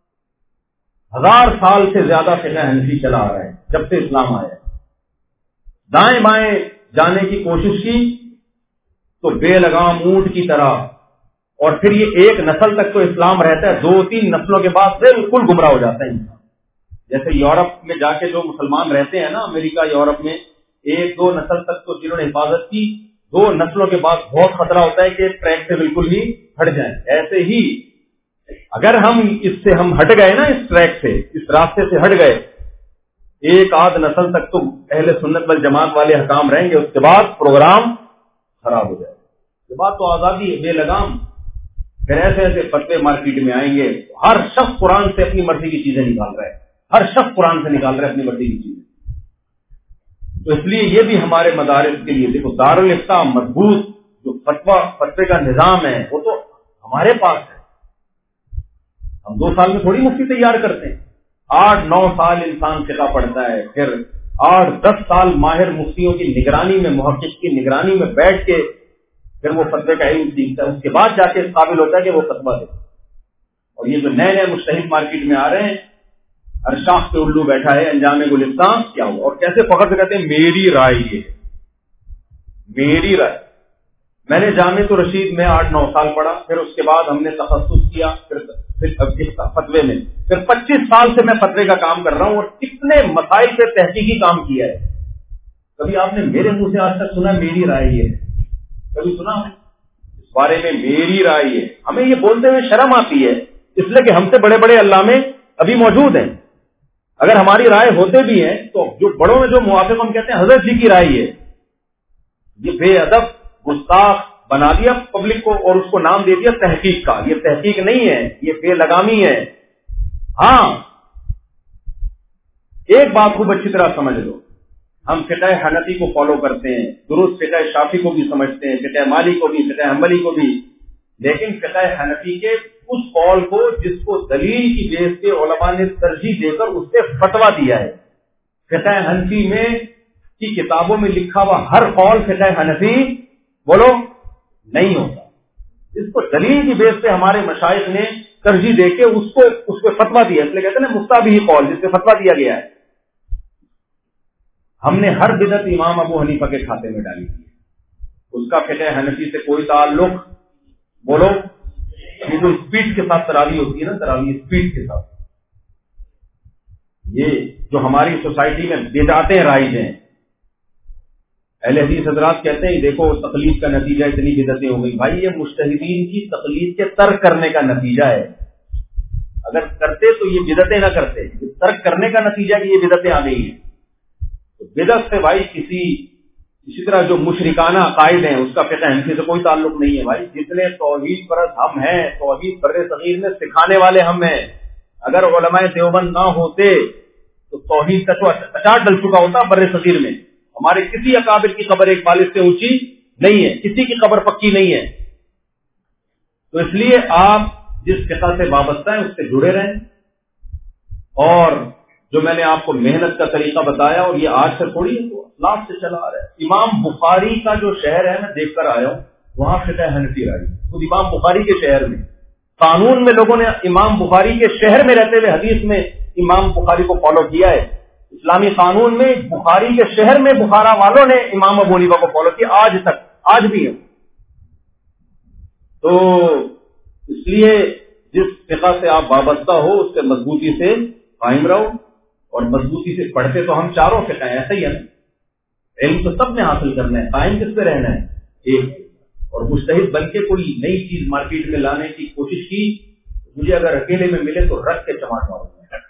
ہزار سال سے زیادہ فقہ حنفی چلا آ رہا ہے، جب سے اسلام آیا ہے، دائیں بائیں جانے کی کوشش کی تو بے لگام اونٹ کی طرح، اور پھر یہ ایک نسل تک تو اسلام رہتا ہے، دو تین نسلوں کے بعد بالکل گمراہ ہو جاتا ہے انسان۔ جیسے یورپ میں جا کے جو مسلمان رہتے ہیں نا، امریکہ یورپ میں، ایک دو نسل تک تو جنہوں نے حفاظت کی، دو نسلوں کے بعد بہت خطرہ ہوتا ہے کہ ٹریک سے بالکل ہی ہٹ جائیں۔ ایسے ہی اگر ہم اس سے ہم ہٹ گئے نا، اس ٹریک سے، اس راستے سے ہٹ گئے، ایک آدھ نسل تک تو اہل سنت والجماعت والے حکام رہیں گے، اس کے بعد پروگرام خراب ہو جائے گا۔ اس کے بعد تو آزادی ہے، بے لگام، پھر ایسے ایسے فتوے مارکیٹ میں آئیں گے، ہر شخص قرآن سے اپنی مرضی کی چیزیں نکال رہا ہے، ہر شخص قرآن سے نکال رہا ہے اپنی مرضی کی چیزیں۔ تو اس لیے یہ بھی ہمارے مدارس کے لیے دیکھو، دارالفتاء مضبوط جو فتویٰ فتوے کا نظام ہے وہ تو ہمارے پاس ہے، ہم دو سال میں تھوڑی مفتی تیار کرتے ہیں، آٹھ نو سال انسان فقہ پڑھتا ہے، پھر آٹھ دس سال ماہر مفتیوں کی نگرانی میں، محقق کی نگرانی میں بیٹھ کے پھر وہ فتوے کا علم سیکھتا ہے، اس کے بعد جا کے اس قابل ہوتا ہے کہ وہ فتویٰ دے۔ اور یہ جو نئے نئے مجتہد مارکیٹ میں آ رہے ہیں، ہر شاخ پہ الو بیٹھا ہے، انجام گلستان کیا ہوا، اور کیسے فخر سے کہتے ہیں میری رائے یہ ہے، میری رائے۔ میں نے جامعۃ الرشید میں آٹھ نو سال پڑھا، پھر اس کے بعد ہم نے تخصص کیا، پھر فتوے میں، پھر پچیس سال سے میں فتوے کا کام کر رہا ہوں، اور کتنے مسائل پہ تحقیقی کام کیا ہے۔ کبھی آپ نے میرے منہ سے آج تک سنا میری رائے یہ ہے؟ کبھی سنا اس بارے میں میری رائے یہ؟ ہمیں یہ بولتے ہوئے شرم آتی ہے، اس لیے کہ ہم سے بڑے بڑے علامے ابھی موجود ہیں، اگر ہماری رائے ہوتے بھی ہیں تو جو بڑوں میں جو موافق ہم کہتے ہیں حضرت جی کی رائے ہے، یہ بے ادب گستاخ بنا دیا پبلک کو، اور اس کو نام دے دیا تحقیق کا۔ یہ تحقیق نہیں ہے، یہ بے لگامی ہے۔ ہاں ایک بات خوب اچھی طرح سمجھ لو، ہم فقہ حنفی کو فالو کرتے ہیں، درست فقہ شافعی کو بھی سمجھتے ہیں، فقہ مالک کو بھی، فقہ حنبلی کو بھی، لیکن فقہ حنفی کے اس قول کو جس کو دلیل کی بیس پہ علماء نے ترجیح دے کر اس سے فتویٰ دیا ہے، فقہ حنفی میں کی کتابوں میں لکھا ہوا ہر قول فقہ حنفی بولو نہیں ہوتا، اس کو دلیل کی بیس پہ ہمارے مشائخ نے ترجیح دے کے اس کو اس پہ فتویٰ دیا، اس لیے کہتے ہیں نا مستحبی قول جس پہ فتویٰ دیا گیا ہے۔ ہم نے ہر بدعت امام ابو حنیفہ کے کھاتے میں ڈالی تھی، اس کا فقہ حنفی سے کوئی تعلق بولو، یہ جو اسپیڈ کے ساتھ تراویح ہوتی ہے نا، تراویح اسپیڈ کے ساتھ، یہ جو ہماری سوسائٹی میں بدعتیں رائج ہیں، اہل حدیث حضرات کہتے ہیں دیکھو تقلید کا نتیجہ اتنی بدعتیں ہو گئی، بھائی یہ مجتہدین کی تقلید کے ترک کرنے کا نتیجہ ہے، اگر کرتے تو یہ بدعتیں نہ کرتے، ترک کرنے کا نتیجہ کہ یہ بدعتیں آ گئی ہیں۔ تو بدعت سے بھائی کسی اسی طرح جو مشرکانہ عقائد ہیں اس کا فقہ حنفی سے کوئی تعلق نہیں ہے بھائی، جتنے توحید پرست ہم ہیں، توحید بر صغیر میں سکھانے والے ہم ہیں، اگر علماء دیوبند نہ ہوتے تو توحید کا تو اچار ڈل چکا ہوتا بر صغیر میں، ہمارے کسی اکابر کی قبر ایک بالغ سے اونچی نہیں ہے، کسی کی قبر پکی نہیں ہے۔ تو اس لیے آپ جس فقہ سے وابستہ ہیں اس سے جڑے رہیں، اور جو میں نے آپ کو محنت کا طریقہ بتایا، اور یہ آج سے تھوڑی ہے، تو اسلاف سے چلا آ رہا ہے۔ امام بخاری کا جو شہر ہے میں دیکھ کر آیا ہوں، وہاں فقہ حنفی رائی، خود امام بخاری کے شہر میں قانون میں لوگوں نے امام بخاری کے شہر میں رہتے ہوئے حدیث میں امام بخاری کو فالو کیا ہے، اسلامی قانون میں بخاری کے شہر میں بخارا والوں نے امام ابو حنیفہ کو فالو کیا، آج تک آج بھی ہے۔ تو اس لیے جس فقہ سے آپ وابستہ ہو اس سے مضبوطی سے قائم رہو، اور مضبوطی سے پڑھتے تو ہم چاروں فقہ ہیں، ایسا ہی ہے نا، علم تو سب نے حاصل کرنا ہے، قائم کس پہ رہنا ہے ایک، اور مجتہد بن کے کوئی نئی چیز مارکیٹ میں لانے کی کوشش کی، مجھے اگر اکیلے میں ملے تو رکھ کے چماٹ ماروں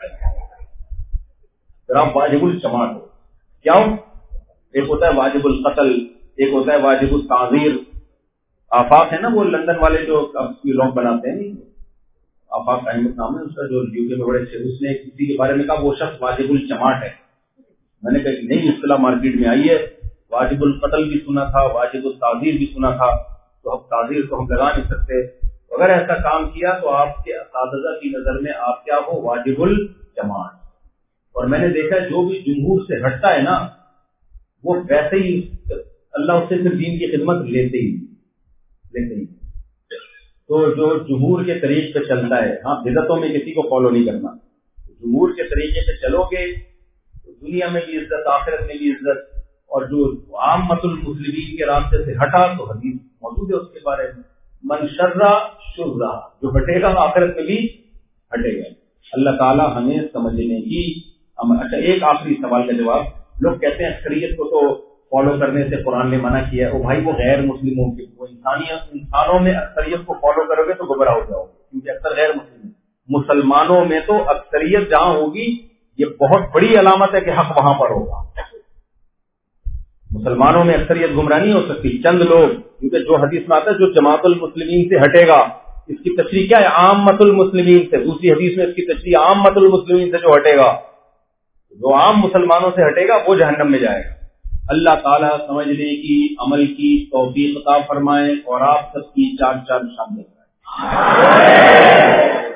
پھر آپ واجب الچماٹ ہو۔ کیا ہو؟ ایک ہوتا ہے واجب القتل، ایک ہوتا ہے واجب التعزیر، آفاق ہے نا وہ لندن والے جو لوگ بناتے ہیں، آفاق احمد نام ہے اس کا، جو یو کے میں بڑے اچھے، اس نے کسی کے بارے میں کہا وہ شخص واجب الجماعت ہے. میں نے کہا کہ نئی اصطلاح مارکیٹ میں آئی ہے، واجب القتل بھی سنا تھا، واجب التعزیر بھی سنا تھا، تو اب تعزیر تو ہم لگا نہیں سکتے. اگر ایسا کام کیا تو آپ کے اساتذہ کی نظر میں آپ کیا ہو؟ واجب الجماعت. اور میں نے دیکھا جو بھی جمہور سے ہٹتا ہے نا وہ ویسے ہی اللہ اس سے پھر دین کی خدمت لیتے ہی لیتے ہی تو جو جمہور کے طریق پہ چلتا ہے، ہاں بدعتوں میں کسی کو فالو نہیں کرنا، جمہور کے طریقے سے چلو گے تو دنیا میں بھی عزت، آخرت میں بھی عزت. اور جو عامۃ المسلمین کے راستے سے ہٹا تو حدیث موجود ہے اس کے بارے میں، من شرّ شرّ، جو ہٹے گا آخرت میں بھی ہٹے گا. اللہ تعالی ہمیں سمجھنے کی. اچھا ایک آخری سوال کا جواب. لوگ کہتے ہیں اکثریت کو تو فالو کرنے سے قرآن نے منع کیا ہے. او بھائی وہ غیر مسلموں کے، وہ انسانیت انسانوں میں اکثریت کو فالو کرو گے تو گمراہ ہو جاؤ گے، کیونکہ اکثر غیر مسلم. مسلمانوں میں تو اکثریت جہاں ہوگی یہ بہت بڑی علامت ہے کہ حق وہاں پر ہوگا. مسلمانوں میں اکثریت گمراہ نہیں ہو سکتی. چند لوگ، کیونکہ جو حدیث میں آتا ہے جو جماعت المسلمین سے ہٹے گا، اس کی تشریح کیا ہے؟ عامۃ المسلمین سے. دوسری حدیث میں اس کی تشریح عامۃ المسلمین سے جو ہٹے گا، جو عام مسلمانوں سے ہٹے گا وہ جہنم میں جائے گا. اللہ تعالیٰ سمجھنے کی، عمل کی توفیق عطا فرمائے اور آپ سب کی چار چار شامل کرائے.